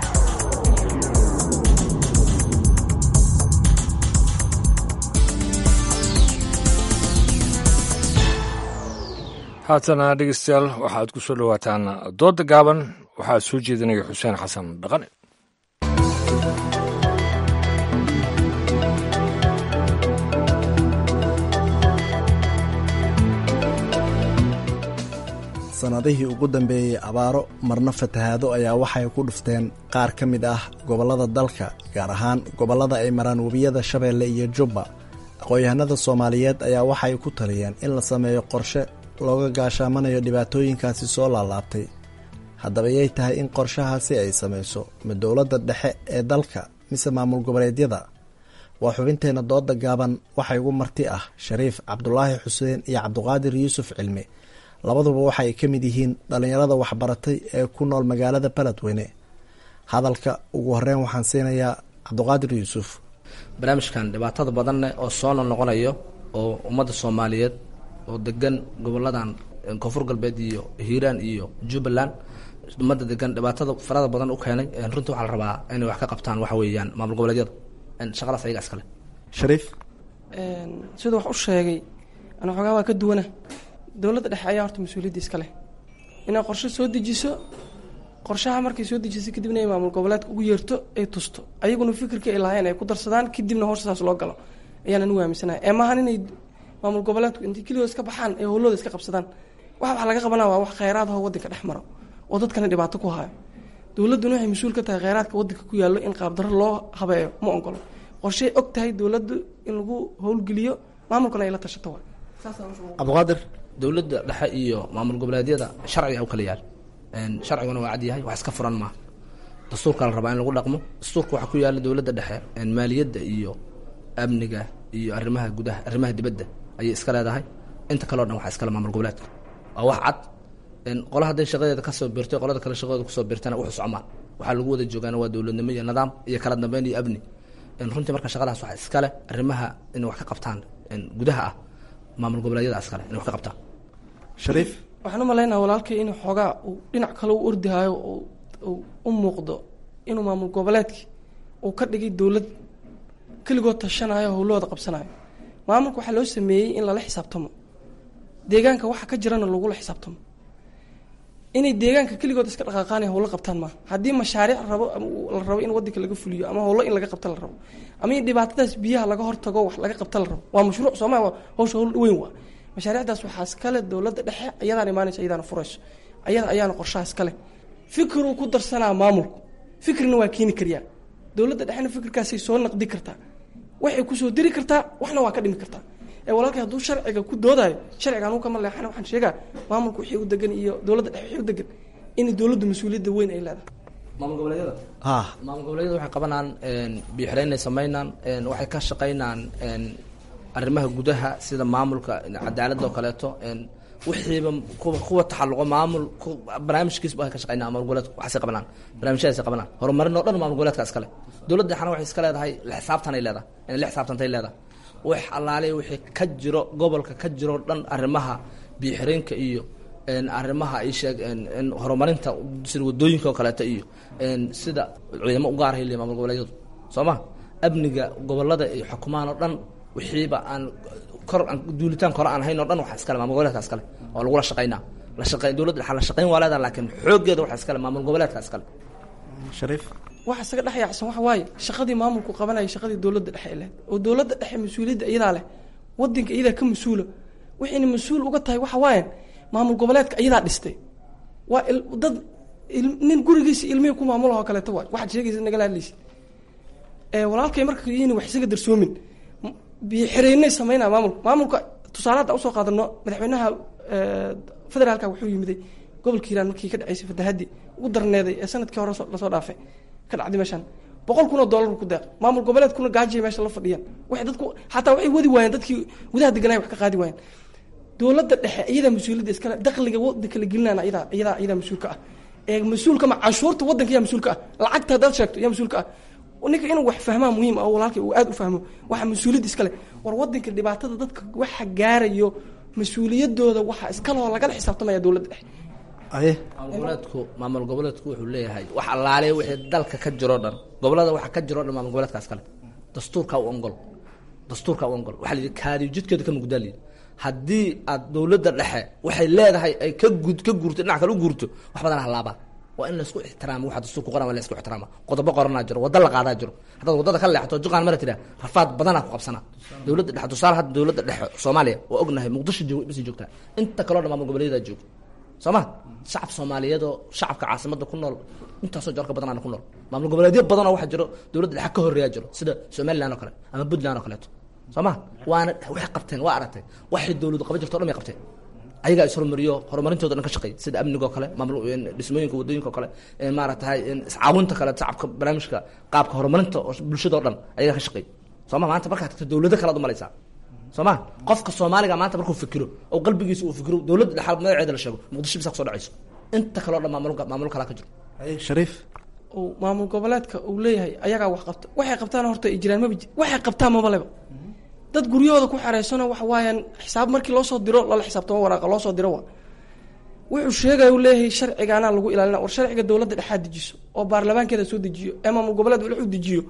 haatana dhegeystayaal waxaad ku soo dhawaataan dooda gaaban. waxaa soo jeedinaya xuseen xasan dhaqane. sanadihii ugu dambeeyey abaaro marna fatahaado ayaa waxay ku dhufteen qaar ka mid ah gobollada dalka, gaar ahaan gobollada ay maraan webiyada Shabeelle iyo Jubba. aqoon-yahanada Soomaaliyeed ayaa waxay ku taliyeen in la sameeyo qorshe looga gaashaamanayo dhibaatooyinkaasi soo laalaabtay. haddaba yay tahay in qorshahaasi ay samayso ma dowladda dhexe ee dalka mise maamul goboleedyada? waa xubinteenna dooda gaaban. waxaa igu marti ah Shariif Cabdulaahi Xuseen iyo Cabdiqaadir Yuusuf Cilmi. labaduba waxay ka mid yihiin dhallinyarada waxbaratay ee ku nool magaalada Beledweyne. hadalka ugu horeyn waxaan siinayaa Cabdiqaadir Yuusuf. barnaamijkan dhibaatada badanne oo soo noqonayo oo ummadda Soomaaliyeed oo degan goboladan koonfur galbeed iyo hiiraan iyo Jubbaland ummadda degan dhibaatada farada badan u keenay. runtii waxaa la rabaa inay wax ka qabtaan waxa weeyaan maamul goboleedyada shaqadaas ayaga iskale. Shariif sida wax u sheegay ana xogaa waa ka duwana. dowladda dhexe ayaa horta mas-uuliyadda iska leh inay qorshe soo dejiso. qorshaha markay soo dejisay kadibna ay maamul goboleedka ugu yeerto ay tusto, ayaguna fikirkii ay lahayn ay ku darsadaan, kadibna hoostaas loo galo ayaan anigu aaminsanahay. ee maahan inay maamul goboleedku intay keligood iska baxaan ee howlooda iska qabsadaan. waxa laga qabanaa waa wax kheyraad ah oo waddanka dhex maro oo dadkana dhibaato ku hayo. dowladduna waxay mas-uul ka tahay kheyraadka waddanka ku yaallo in qaabdarro loo habeeyo ma ogolo. qorshay og tahay dowladdu in lagu howlgeliyo, maamulkuna ay la tashato. Cabdiqaadir, dowladda dhexe iyo maamul goboleedyada sharciga u kala yaal. sharciguna waa cad yahay, wax iska furan maaha. dastuurka la rabaa in lagu dhaqmo. dastuurka waxaa ku yaala dowladda dhexe maaliyadda iyo amniga iyo arrimaha gudaha, arrimaha dibadda ayay iska leedahay. inta kaleo dhan waxaa iskale maamul goboleedka. waa wax cad. qola hadday shaqadeeda kasoo birtay, qolada kale shaqadeeda kusoo birtana wuxuu socmaan. waxaa lagu wada joogaana waa dowladnimo iyo nidaam iyo kala dambeyn iyo amni. runtii marka shaqadaas waxaa iskale arrimaha inay wax ka qabtaan gudaha ah maamul goboleedyada iskale inay wax ka qabtaan. Shariif, waxaan u malaynaa walaalkay inuu xoogaa uu dhinac kale u ordihaayo oo u muuqdo inuu maamul goboleedkii uu ka dhigay dowlad keligood tashanayo howlahooda qabsanayo. maamulka waxaa loo sameeyey in lala xisaabtamo, deegaanka waxa ka jirana lagula xisaabtamo. inay deegaanka keligood iska dhaqaaqaan howlo qabtaan maaha. haddii mashaariic la rabo in wadanka laga fuliyo ama howlo in laga qabta la rabo ama in dhibaatadaas biyaha laga hortago wax laga qabta la rabo, waa mashruuc Soomaali, waa howsha howl weyn. waa mashaariicdaas waxaa iskale dowladda dhexe, ayadaan imaanaysa, ayadaana furayso, ayada ayaana qorshaha iskale. fikiruu ku darsanaa maamulku, fikrina waa keeni kariyaa. dowladda dhexena fikirkaasay soo naqdi kartaa, waxay kusoo diri kartaa, waxna waa ka dhimi kartaa. walaalkay hadduu sharciga ku doodayo, sharciga anuu kama leexana waxaan sheegaa maamulku wixii u degan iyo dowladda dhexe wixii u degan inay dowladdu mas-uuliyadda weyn ay leedahay. maamul goboleedyada maamul goboleedyada waxay qabanaan biixirayn ay samaynaan, waxay ka shaqaynaan arrimaha gudaha sida maamulka cadaaladda oo kaleeto. wixiiba kuwa taxalluqo maamul barnaamijkiisba ay ka shaqaynaan maamul goboleedku waxaasay qabanaan, barnaamijyadaasay qabanaan. horumarin oo dhan maamul goboleedka iskale. dowladda dhexena waxay iska leedahay la xisaabtanay leedahay, inay la xisaabtantay leedahay. wax allaale wixii ka jiro gobolka ka jiro dhan arrimaha biixireenka iyo arrimaha ay sheeg horumarinta sida wadooyinka oo kaleeto iyo sida ciidamo u gaar ah maamul goboleedyadu Soomaa amniga gobolada ay xukumaan oo dhan wixiiba aan duulitaan kor aan hayn oo dhan waxa iskale maamul goboleedka iskale oo lagu la shaqeynaa. la shaqeyn dowladda waxa la shaqeyn walaada, laakiin xoogeeda waxa iskale maamul goboleedka iskale. Shariif, waxa isaga dhex yaacsan waxa waaye shaqadii maamulku qabanayay, shaqadii dowladda dhexe leh oo dowladda dhexe mas-uuliyadda iyadaa leh, wadanka iyadaa ka mas-uula. waxayna mas-uul uga tahay waxa waaye maamul goboleedka iyadaa dhistay. waa dad nin gurigiisa ilmihii ku maamulaha oo kaleeto waay waxaad sheegaysa nagala hadlaysa. walaalkay marka yini wax isaga darsoomin biixiraynay sameynaa maamulka tusaale hadda usoo qaadano madaxweynaha federaalka wuxuu yimiday gobolka hiiraan markii ka dhaceysay fatahaddii ugu darneeday ee sanadkii hore lasoo dhaafay ka dhacday meeshaan $100,000 ku deeq maamul goboleedkuna gaajiya meesha la fadhiyaan waxay dadku xataa waxay wadi waayeen dadkii gudaha deganay wax ka qaadi waayeen dowladda dhexe iyada mas-uuliyadda iskale dakhliga waddanka la gelinayna iyada mas-uulka ah ee mas-uulka ma cashuurta waddanka yaa mas-uulka ah lacagta haddaad sheegto yaa mas-uulka ah ninka inuu wax fahmaa muhiim ah oo walaalkay uu aad u fahmo waxa mas-uuliyadda iskale war waddanka dhibaatada dadka waxa gaarayo mas-uuliyadooda waxa iskaloo lagala xisaabtamaya dowladda dhexe maamul goboleedku wuxuu leeyahay wax allaale wixii dalka ka jiro dhan gobolada waxa ka jiro dhan maamul goboleedkaas kale dastuurka u ongol waxa la yidhi kaadiyo jidkeeda ka mugdaaliya haddii aad dowladda dhexe waxay leedahay ay ka guurto dhinac kale u guurto wax badan halaabaa waa in laisku ixtiraamo waxa dastuurku qoran waa la isku ixtiraama qodobo qoranaa jiro wadda la qaadaa jiro haddaad waddada ka leexato juqaan mara tiraa rafaad badanaa ku qabsanaa dowladda dhexe tusaale hadda dowladda dhexe Soomaaliya waa ognahay Muqdisho bisi joogtaa inta kaloo dhan maamul goboleedyada jooga Soomaa shacab Soomaaliyeed oo shacabka caasimadda ku nool intaasoo jarka badanaa ku nool maamul goboleedyo badan oo waxa jiro dowladda dhexe ka horeeya jiro sida Somaliland oo kale ama Puntland oo kaleeto Soomaa waana waxay qabteen waa aragtay waxay dowladdu qaban jirto dhan ay qabteen ayaga is horumarintooda dhan ka shaqeey sida amniga oo kale maamul dhismooyinka wadooyinka oo kale maaragtay iscaawinta kale shacabka barnaamijka qaabka horumarinta bulshada oo dhan ayaga ka shaqeey Soomaa maanta markaad tagto dowladda kale aad u malaysaa Soomaa qofka Soomaaliga maanta markuu fikiro oo qalbigiisa uu fikiro dowladda dhaxal magaceeda la sheego Muqdisho bisa soo dhacayso inta kale oo dhan maamul kala ka jiro Shariif oo maamul goboleedka uu leeyahay ayaga wax qabta waxay qabtaan horta ijraan ma waxay qabtaan ma baleba dad guryahooda ku xareysana wax waayaan xisaab markii loo soo diro la xisaabtamo waraaqa loo soo diro wuxuu sheegay uu leeyahay sharcigaana lagu ilaalina war sharciga dowladda dhexe dejiso oo baarlamaankeeda soo dejiyo ee maamul goboleed wuxuu dejiyo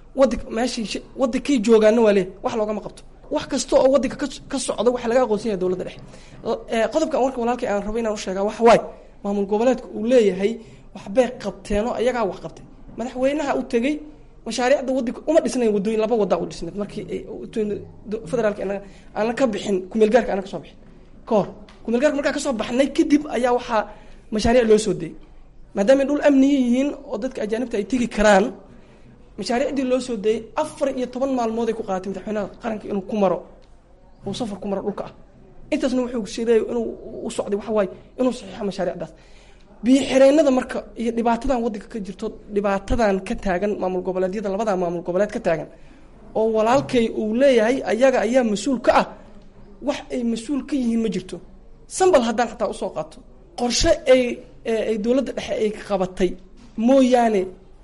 waddankay joogaana waa leeyahay wax loogama qabto wax kasta oo waddanka ka socda waxa laga aqoonsan yahay dowladda dhexe qodobka marka walaalkay aan rabo inaan u sheegaa wax waay maamul goboleedka uu leeyahay waxbay qabteen oo ayagaa wax qabtay madaxweynaha u tegey mashaariicda waddanka uma dhisnayn wadooyin laba waddaa u dhisnayd markii federaalka aan ka bixin kumeelgaarka aan ka soo bixin ka hor kumeelgaarka markaa kasoo baxnay kadib ayaa waxaa mashaariic loo soo dayay maadaama dhul amniya yihiin oo dadka ajaanibta ay tegi karaan mashaariicdii loo soo dayay 14 maalmood ay ku qaadatay madaxweynaha qaranka inuu ku maro uu safar ku maro dhulka ah intaasna wuxuu sheegay inuu u socday waxa waay inuu saxiixo mashaariicdaas biixireenada marka iyo dhibaatadan waddanka ka jirto dhibaatadan ka taagan maamul goboleedyada labada maamul goboleed ka taagan oo walaalkay uu leeyahay ayaga ayaa mas-uul ka ah wax ay mas-uul ka yihiin ma jirto sambal haddaan xataa usoo qaato qorshe ay dowladda dhexe ay qabatay mooyaane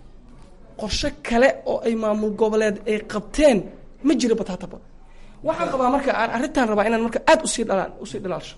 qorshe kale oo ay maamul goboleed ay qabteen ma jiro bataataba waxaan qabaa marka aan arrintan rabaa inaan marka aad usii dhalaalsho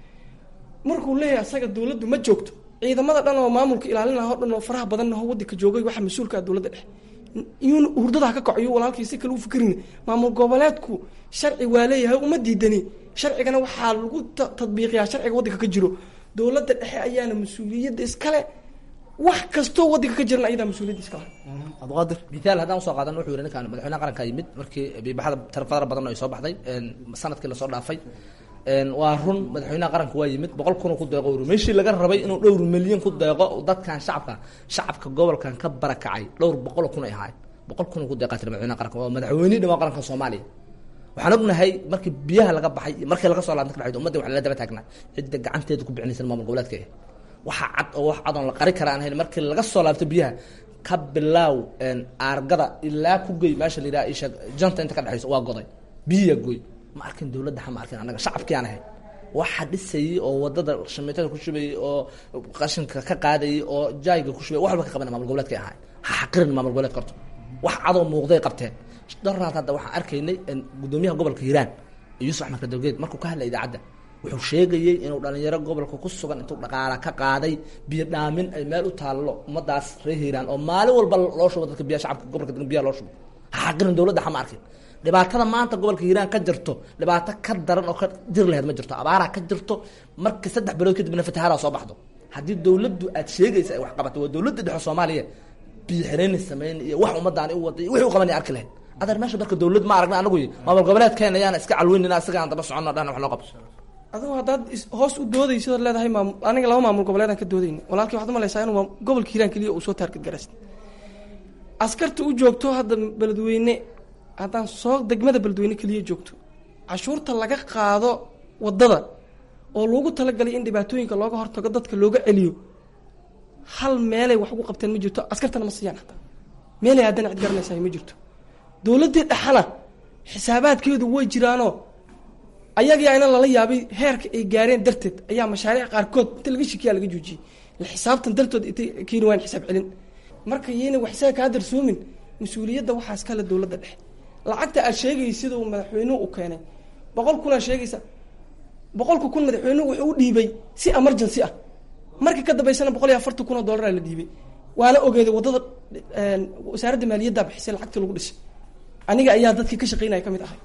markuu leeyahay asaga dowladdu ma joogto ciidamada dhan oo maamulka ilaalin lahaa oo dhan oo faraha badan oo waddanka joogay waxa mas-uulka dowladda dhexe iyuuna hurdada ka kaciyo walaalkii si kale u fikirin maamul goboleedku sharci waa leeyahay uma diidani sharcigana waxaa lagu tadbiiqiyaa sharciga waddanka ka jiro dowladda dhexe ayaana mas-uuliyadda iskale wax kastoo waddanka ka jirna ayadaa mas-uuliyadda iskale abqaadir mithaal haddaan usoo qaadan wuxuu yidhi ninkaan madaxweynaha qaranka yimid markii biibaxada tarafadara badan oo ay soo baxday sanadkii lasoo dhaafay waa run madaxweynaha qaranka waa yimid 100,000 ku deeqo meeshii laga rabay inuu dhowr milyan ku deeqo dadkan shacabka gobolkan ka barakacay dhowr 100,000 ay ahayd 100,000 ku deeqatay madaxweynaha qaranka waa madaxweynihii dhamac qaranka Soomaaliya waxaan ognahay markii biyaha laga baxay markii laga soo laabtay ka dhacay ummadda wax la daba taagnaa cidda gacanteeda ku bixinaysan maamul goboleedka waxa cad oo wax cad oo la qari karaan ahayn markii laga soo laabtay biyaha ka bilaaw aargada ilaa ku geey meesha la yiraahdo isha janta inta ka dhaxayso waa goday biyo goy ma arkin dowladda ma arkin anaga shacabkii aan ahay waxa dhisay oo wadada shamiitada ku shubay oo qashinka ka qaaday oo jaayga ku shubay waxba ka qaban maamul goboleedka ahay xaqirin maamul goboleedka karto wax cad oo muuqday qabteen daraad hadda waxa arkaynay in gudoomiyaha gobolka Hiiraan Yuusuf Axmed Kadawgeed markuu ka hadlay idaacada wuxuu sheegayay inuu dhalinyaro gobolka ku sugan intuu dhaqaala ka qaaday biyo dhaamin ay meel u taalo umadaas reer Hiiraan oo maalin walba loo shubo dadka biyo shacabka gobolka biyo loo shubo xaqirin dowladda ma arkin dhibaatada maanta gobolka Hiiraan ka jirto dhibaato ka daran oo ka dir lahayd ma jirto abaara ka jirto markii 3 bilood kadib fatahaada soo baxdo hadii dowladdu aad sheegaysa ay wax qabato waa dowladda dhexe Soomaaliya biixireen sameyn iyo wax ummadaan u waday wixii uu qabanay arki lahayd adar meesha marka dowlad ma aragna anagu maamul goboleedkeena ayaan iska calweynina asaga aan daba socono dhan wax loo qabto adoo hadaad hoos u doodayso leedahay aniga laba maamul goboleedaan ka doodayna walaalkii waxaad u malaysaa inuu gobolka Hiiraan kaliya uu soo taarget gareystay askarta u joogto hadda beledweyne haddaan soo degmada beledweyne keliya joogto cashuurta laga qaado wadada oo loogu talagalay in dhibaatooyinka looga hortago dadka looga celiyo hal meelay wax ugu qabteen ma jirto, askartana ma siiyaan hataa meelay haddana cid garanaysaa ma jirto. dowladdii dhaxana xisaabaadkeedu way jiraanoo ayagii ayna lala yaabay heerka ay gaareen darteed ayaa mashaariic qaarkood inta laga shikiyaa laga joojiyey la xisaabtan dartood intay keeni waan xisaab celin. marka yeyna wax isaga kaa darsoomin, mas-uuliyadda waxaas kale dowladda dhexe. lacagta aad sheegaysa sida uu madaxweynuhu u keenay 100 kun aad sheegaysa, 100 kun madaxweynuhu wuxuu u dhiibay si emergency ah, markii ka dambeysana $140,000 la dhiibay. waana ogeeday wadada wasaaradda maaliyadda bixisay lacagta lagu dhisay, aniga ayaa dadkii ka shaqeynaya kamid ahay.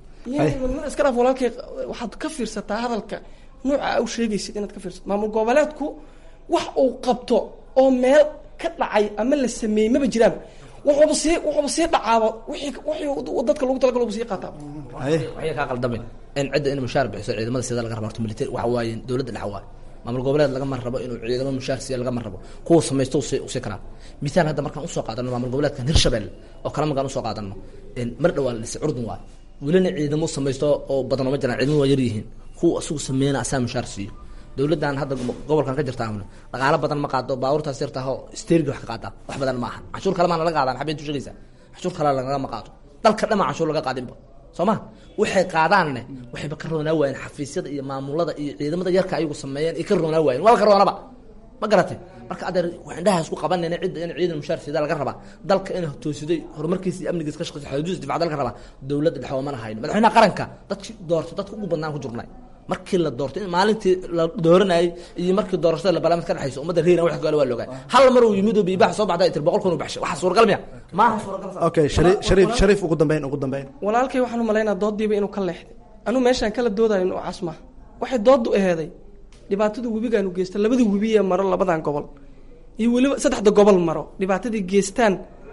iska dhaaf walaalkay, waxaad ka fiirsataa hadalka nooca u sheegaysid inaad ka fiirsato. maamul goboleedku wax uu qabto oo meel ka dhacay ama la sameeyey maba jiraan, wuxuuba sii dhacaaba wixii dadka lagu talagalo sii qaataa. waxay ka qaldamin in cidda in mushaar bixiso ciidamada sida laga rabo horta military waxa waaye dowladda dhexe waaye. maamul goboleed laga mar rabo inuu ciidamo mushaar siiyo laga mar rabo, kuwa samaysto usii karaa. misaal hadda markaan usoo qaadano maamul goboleedkan Hirshabelle oo kala magaan usoo qaadano mar dhawaa la dhisay Urdun waaye, welina ciidamo samaysto oo badan ma jiraan, ciidamo waa yar yihiin, kuwa asugu sameeyna asaa mushaar siiyo. dowladdan hadda gobolkan ka jirta amna dhaqaale badan ma qaado, baabuurtaas yarta oo steering wax ka qaada, wax badan ma aha. cashuur kale ma laga qaadaan, xabeen tu sheegaysa cashuur kale laga ma qaado, dalka dhama cashuur laga qaadinba Soomaa waxay qaadaanne waxay ka roonaa waayeen xafiisyada iyo maamulada iyo ciidamada yarka ayagu sameeyeen ee ka roonaa waayeen wal ka roonaba ma garatay. marka adeer waxaan isku qabanayna cidda in ciidan mushaar sida laga rabaa, dalka inay toosiday horumarkiisa iyo amnigiisa ka shaqeeyo xuduud difaac dalka rabaa, dowladda dhexe ma lahayn. madaxweynaha qaranka dadkii doortay dadku ugu badnaan ku jirnay markii la doortay maalintii la dooranayay iyo markii doorashada la balaamed ka dhaxayso umada reeran wax kale waa loogaa. hal mar uu yimid oo biibax soo baxday 100 kun u baxshay, waxa suuragal miya ma aha suuragal. okay shariif ugu dambeyn walaalkay waxaan u maleynaa doodiiba inuu ka leexday. anu meeshaan kala doodayo inuu casma waxay doodu aheeday dhibaatada webigaan u geystay, labada webi ee maro labadan gobol iyo waliba saddexda gobol maro dhibaatadii geystaan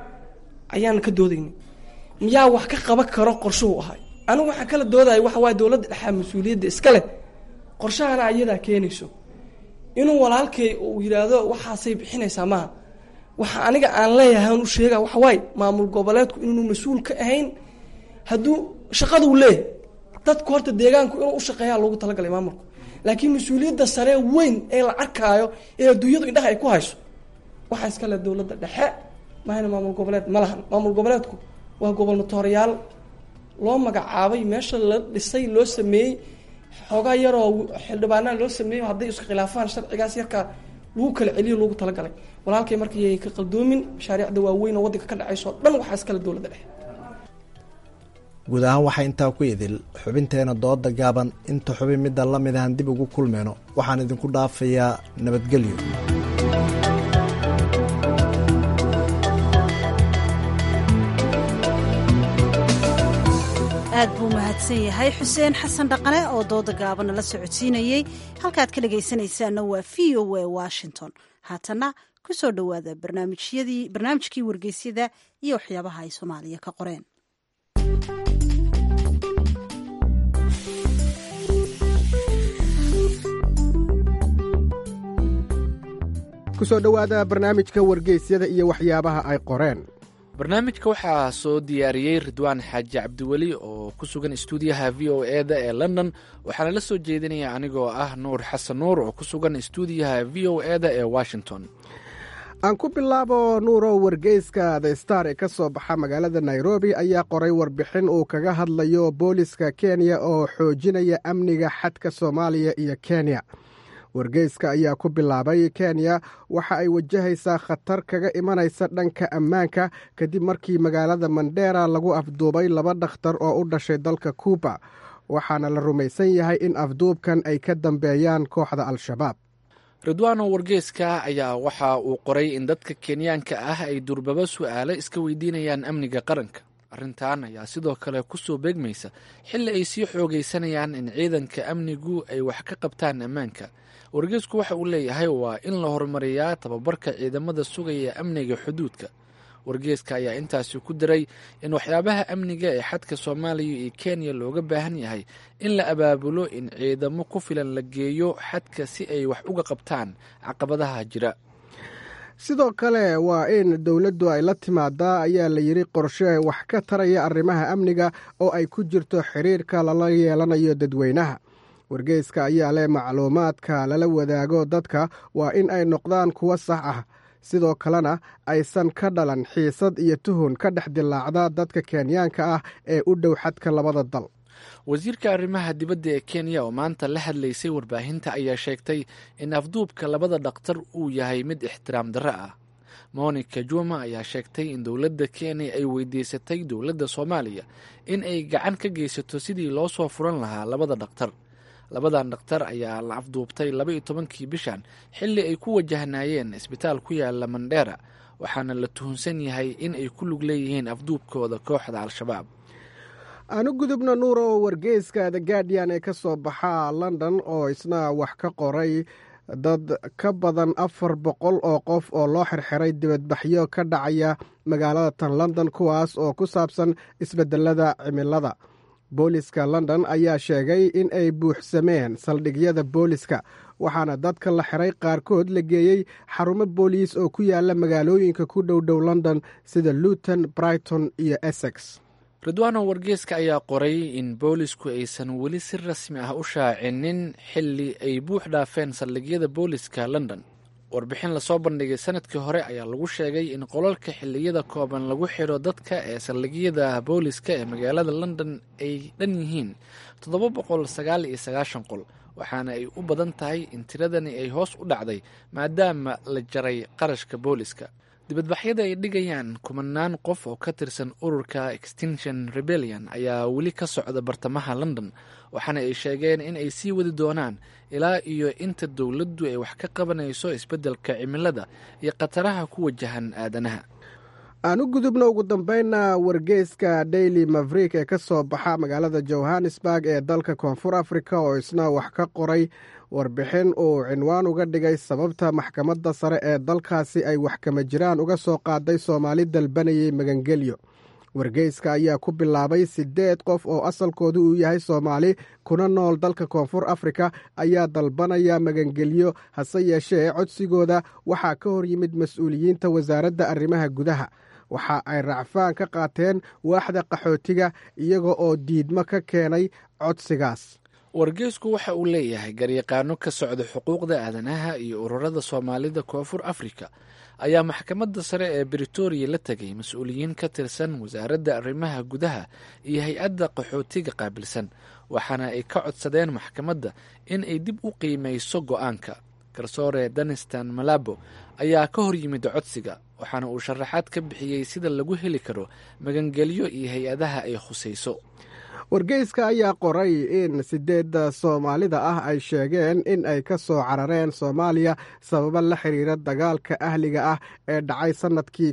ayaan ka doodaynay. miyaa wax ka qaban karo qorshuhu ahay? anigu waxaan kala doodayo waxa waaye dowladda dhexe mas-uuliyadda iska leh, qorshahana ayadaa keenayso. inuu walaalkay uu yidhaahdo waxaasay bixinaysaa maaha. waxa aniga aan leeyahay aan u sheega waxa waaye maamul goboleedku inuu mas-uul ka ahayn, hadduu shaqadu leeyahay dadku horta deegaanku inuu u shaqeeyaa loogu talagalay maamulku, laakiin mas-uuliyadda sare weyn ee la arkaayo ee adduunyadu indhaha ay ku hayso waxaa iska leh dowladda dhexe mahayna maamul goboleed ma lahan. maamul goboleedku waa gobol-natooriyaal loo magacaabay, meesha la dhisay loo sameeyey, xoogaa yaroo xildhibaanaa loo sameeyo hadday isku khilaafaan sharcigaas yarkaa lagu kala celiyo loogu talagalay. walaalkay markayay ka qaldoomin, mashaariicda waaweyn oo waddanka ka dhacayso dhan waxaa iskale dowladda dhexe. guud ahaan waxaa intaa ku idil xubinteena dooda gaaban. inta xubin midda la mid ahan dib ugu kulmeyno waxaan idinku dhaafayaa nabadgelyo. aad buu mahadsan yahay xuseen xasan dhaqane oo dooda gaabana la socodsiinayey. halkaad ka dhegaysanaysaanna waa v o a Washington. haatana ku soo dhowaada barnaamijkii wargeysyada iyo waxyaabaha ay Soomaaliya ka qoreen. kusoo dhowaada barnaamijka wargeysyada iyo waxyaabaha ay qoreen. barnaamijka waxaa soo diyaariyey ridwaan xaaji cabdiweli oo ku sugan istuudiyaha v o eda ee london, waxaana la soo jeedinaya anigoo ah nuur xasan nuur oo ku sugan istuudiyaha v o eda ee washington. aan ku bilaabo nuurow, wargeyska the star ee ka soo baxa magaalada nairobi ayaa qoray warbixin uu kaga hadlayo booliska kenya oo xoojinaya amniga xadka soomaaliya iyo kenya. wargeyska ayaa ku bilaabay kenya waxa ay wajahaysaa khatar kaga imanaysa dhanka ammaanka kadib markii magaalada mandera lagu afduubay 2 dhakhtar oo u dhashay dalka kuuba, waxaana la rumaysan yahay in afduubkan ay ka dambeeyaan kooxda al-shabaab. ridwaano, wargeyska ayaa waxa uu qoray in dadka kenyaanka ah ay durbaba su'aalo iska weydiinayaan amniga qaranka. arrintan ayaa sidoo kale ku soo beegmaysa xilli ay sii xoogaysanayaan in ciidanka amnigu ay wax ka qabtaan ammaanka. wargeysku waxa uu leeyahay waa in la horumariyaa tababarka ciidamada sugaya amniga xuduudka. wargeyska ayaa intaasi ku daray in waxyaabaha amniga ee xadka soomaaliya iyo kenya looga baahan yahay in la abaabulo in ciidamo ku filan la geeyo xadka si ay wax uga qabtaan caqabadaha jira. sidoo kale waa in dowladdu ay la timaadaa ayaa la yidhi qorshe wax ka taraya arrimaha amniga oo ay ku jirto xiriirka lala yeelanayo dadweynaha. wargeyska ayaa leh macluumaadka lala wadaago dadka waa in ay noqdaan kuwo sax ah, sidoo kalena aysan ka dhalan xiisad iyo tuhun ka dhex dilaacda dadka kenyaanka ah ee u dhow xadka labada dal. wasiirka arrimaha dibadda ee kenya oo maanta la hadlaysay warbaahinta ayaa sheegtay in afduubka labada dhakhtar uu yahay mid ixtiraam darro ah. monica juma ayaa sheegtay in dowladda kenya ay weydiisatay dowladda soomaaliya in ay gacan ka geysato sidii loo soo furan lahaa labada dhakhtar. labadan dhakhtar ayaa la afduubtay 12 bishan xilli ay ku wajahnaayeen isbitaal ku yaala mandheera, waxaana la tuhunsan yahay in ay ku lug leeyihiin afduubkooda kooxda al-shabaab. aanu gudubno nuur oo wargeyska The Guardian ee ka soo baxa London oo isna wax ka qoray dad ka badan 400 oo qof oo loo xirxiray dibadbaxyo ka dhacaya magaalada tan London kuwaas oo ku saabsan isbedelada cimilada. booliska London ayaa sheegay in ay buuxsameen saldhigyada booliska, waxaana dadka la xiray qaarkood la geeyey xarumo booliis oo ku yaala magaalooyinka ku dhow London sida Luton, Brighton iyo Essex. ridwaano wargeyska ayaa qoray in boolisku aysan weli si rasmi ah u shaacinin xilli ay buux dhaafeen saldhigyada booliska London. warbixin lasoo bandhigay sanadkii hore ayaa lagu sheegay in qolalka xilliyada kooban lagu xiro dadka ee saldhigyada booliska ee magaalada London ay dhan yihiin 799 qol, waxaana ay u badan tahay in tiradani ay hoos u dhacday maadaama la jaray qarashka booliska. dibadbaxyada ay dhigayaan kumanaan qof oo ka tirsan ururka Extinction Rebellion ayaa weli ka socda bartamaha London, waxaana ay sheegeen in ay sii wadi doonaan ilaa iyo inta dowladdu ay wax ka qabanayso isbeddelka cimilada iyo khataraha ku wajahan aadanaha. aanu gudubno ugu dambeynna wargeyska Daily Maverick ee ka soo baxa magaalada Johannesburg ee dalka Koonfur Afrika oo isna wax ka qoray warbixin uu cinwaan uga dhigay sababta maxkamadda sare ee dalkaasi ay wax kama jiraan uga soo qaaday Soomaali dalbanayay magangelyo. wargeyska ayaa ku bilaabay 8 qof oo asalkoodu uu yahay Soomaali kuna nool dalka Koonfur Afrika ayaa dalbanaya magangelyo, hase yeeshee codsigooda waxaa ka hor yimid mas'uuliyiinta wasaaradda arrimaha gudaha. waxa ay racfaan ka qaateen waaxda qaxootiga iyaga oo diidmo ka keenay codsigaas. wargeysku waxa uu leeyahay garyaqaano ka socda xuquuqda aadanaha iyo ururada Soomaalida Koonfur Afrika ayaa maxkamadda sare ee Pretoria la tagay mas'uuliyiin ka tirsan wasaaradda arrimaha gudaha iyo hay-adda qaxootiga qaabilsan, waxaana ay ka codsadeen maxkamadda in ay dib u qiimeyso go'aanka. garsoore Danistan Malabo ayaa ka hor yimid codsiga, waxaana uu sharaxaad ka bixiyey sida lagu heli karo magangelyo iyo hay-adaha ay khusayso. wargeyska ayaa qoray in 8 Soomaalida ah ay sheegeen in ay ka soo carareen Soomaaliya sababo la xiriira dagaalka ahliga ah ee dhacay sanadkii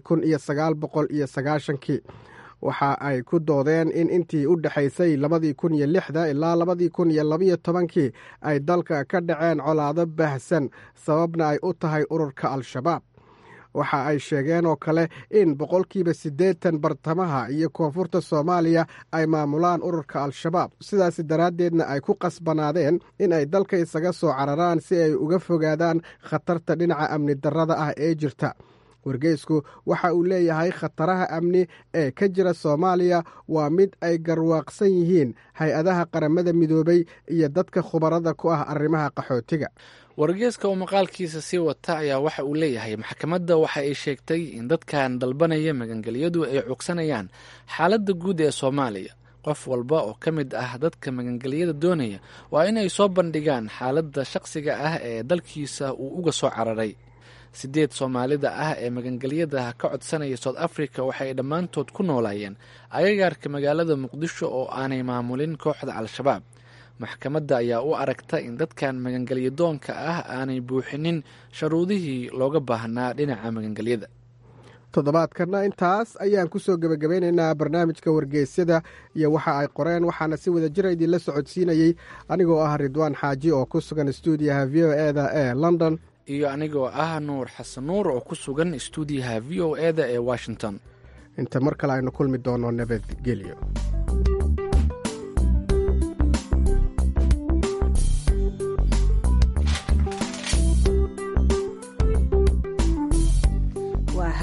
1990. waxa ay ku doodeen in intii u dhaxaysay 2006 ilaa 2012 ay dalka ka dhaceen colaado baahsan, sababna ay u tahay ururka al-shabaab. waxa ay sheegeen oo kale in 80% bartamaha iyo koonfurta Soomaaliya ay maamulaan ururka al-shabaab, sidaas daraaddeedna ay ku qasbanaadeen in ay dalka isaga soo cararaan si ay uga fogaadaan khatarta dhinaca amni darrada ah ee jirta. wargeysku waxa uu leeyahay khataraha amni ee ka jira Soomaaliya waa mid ay garwaaqsan yihiin hay-adaha qaramada midoobay iyo dadka khubarada ku ah arrimaha qaxootiga. wargeyska oo maqaalkiisa sii wata ayaa waxa uu leeyahay maxkamadda waxa ay sheegtay in dadkan dalbanaya magangelyadu ay cugsanayaan xaaladda guud ee Soomaaliya. qof walba oo ka mid ah dadka magangelyada doonaya waa in ay soo bandhigaan xaaladda shaqsiga ah ee dalkiisa uu uga soo cararay. 8 Soomaalida ah ee magangelyada ka codsanaya South Africa waxay dhammaantood ku noolaayeen agagaarka magaalada Muqdisho oo aanay maamulin kooxda al-shabaab. maxkamadda ayaa u aragta in dadkan magangelyadoonka ah aanay buuxinin sharuudihii looga baahnaa dhinaca magangelyada. toddobaadkanna intaas ayaan ku soo gebagabeynaynaa barnaamijka wargeysyada iyo waxa ay qoreen, waxaana si wada jira idinla socodsiinayey anigoo ah Ridwaan Xaaji oo ku sugan stuudiyaha VOA-da ee London iyo anigoo ah Nuur Xasan Nuur oo ku sugan stuudiyaha VOA-da ee Washington. inta mar kale aynu kulmi doono nabadgelyo.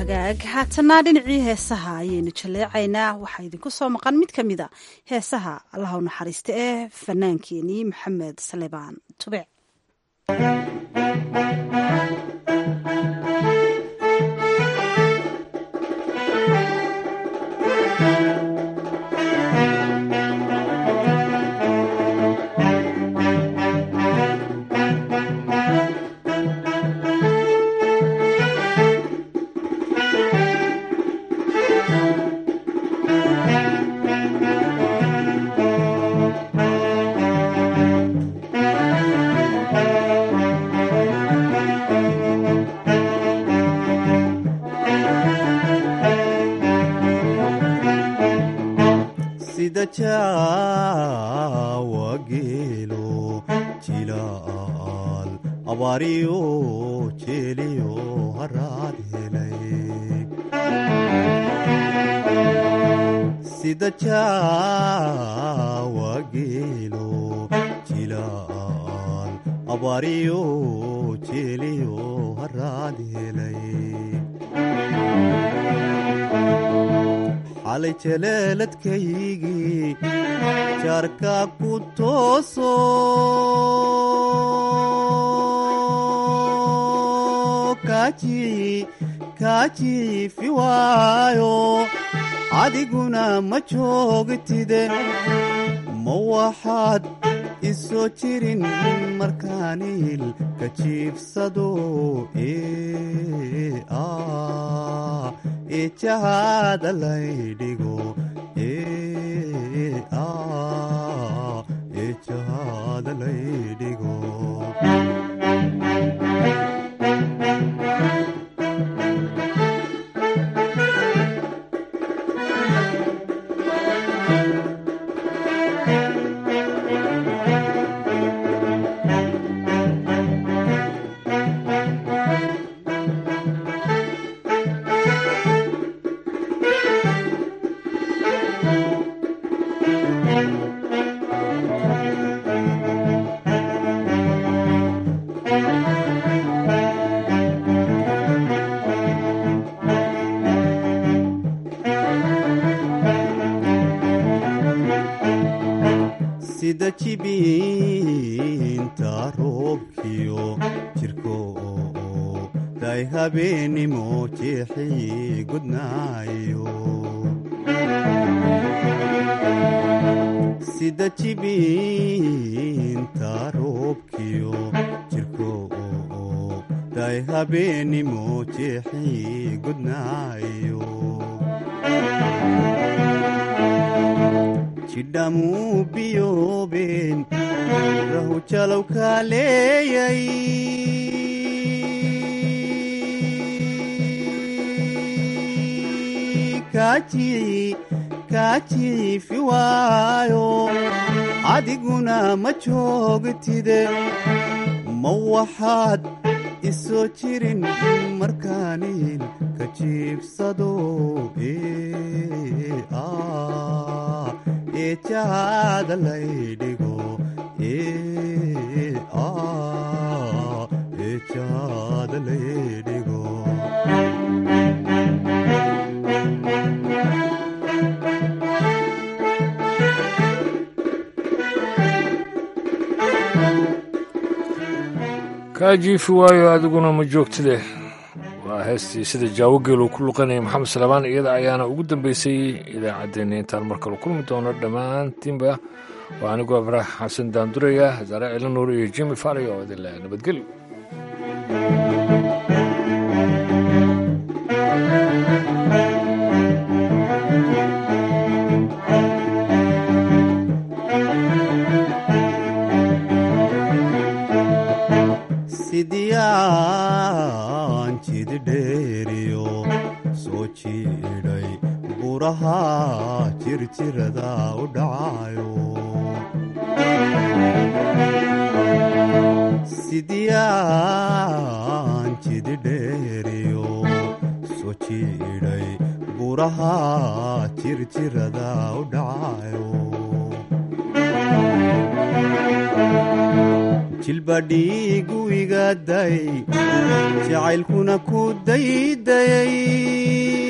hagaag haatana dhinacii heesaha ayaynu jaleecaynaa waxaa idinku soo maqan mid ka mid a heesaha allaha u naxariista ee fanaankeenii maxamed salebaan tubec. wagelo jilaal abaariyo jeliyo haraad helay sida wagelo jilaal abaariyo jeliyo haraad helay xalay jaleeladkaygii jaarka ku tooso kaajiifi waayo adiguna ma joogtide ma waxaad isoo jirin markaaniil ka jiifsado eejahaada laydhigo eejahaada laydhigo sida jibiinta roobkiyo jirko day habeenimo jeexii gudnaayo sida jibiinta roobkiyo jirko day habeenimo jeexii gudnaayo jidhamuu biyoobeen rahu jalow kaa leeyay kaajiifi waayo adiguna ma joogtide ma waxaad isoo jirin markaaniil ka jiifsado eejahaada laydhigo eejahaada laydhigo kaajiifi waayo adiguna ma joogtide waa heestii sida jaawogeelu ku luqanayay maxamed salebaan iyada ayaana ugu dambeysay idaacaddeenna intaan mar kale kulmi doono dhammaantiinba waa anigoo abraah xasan daanduraya zaare cila nuur iyo jimi fari oo idinle nabadgelyo sidiyaan jididheeriyo soo jiidhay buraha jirjirada u dhacayo sidiyaan jididheeriyo soo jiidhay buraha jirjirada u dhacayo jilba dhiigu igaday jacaylkuna ku daydayay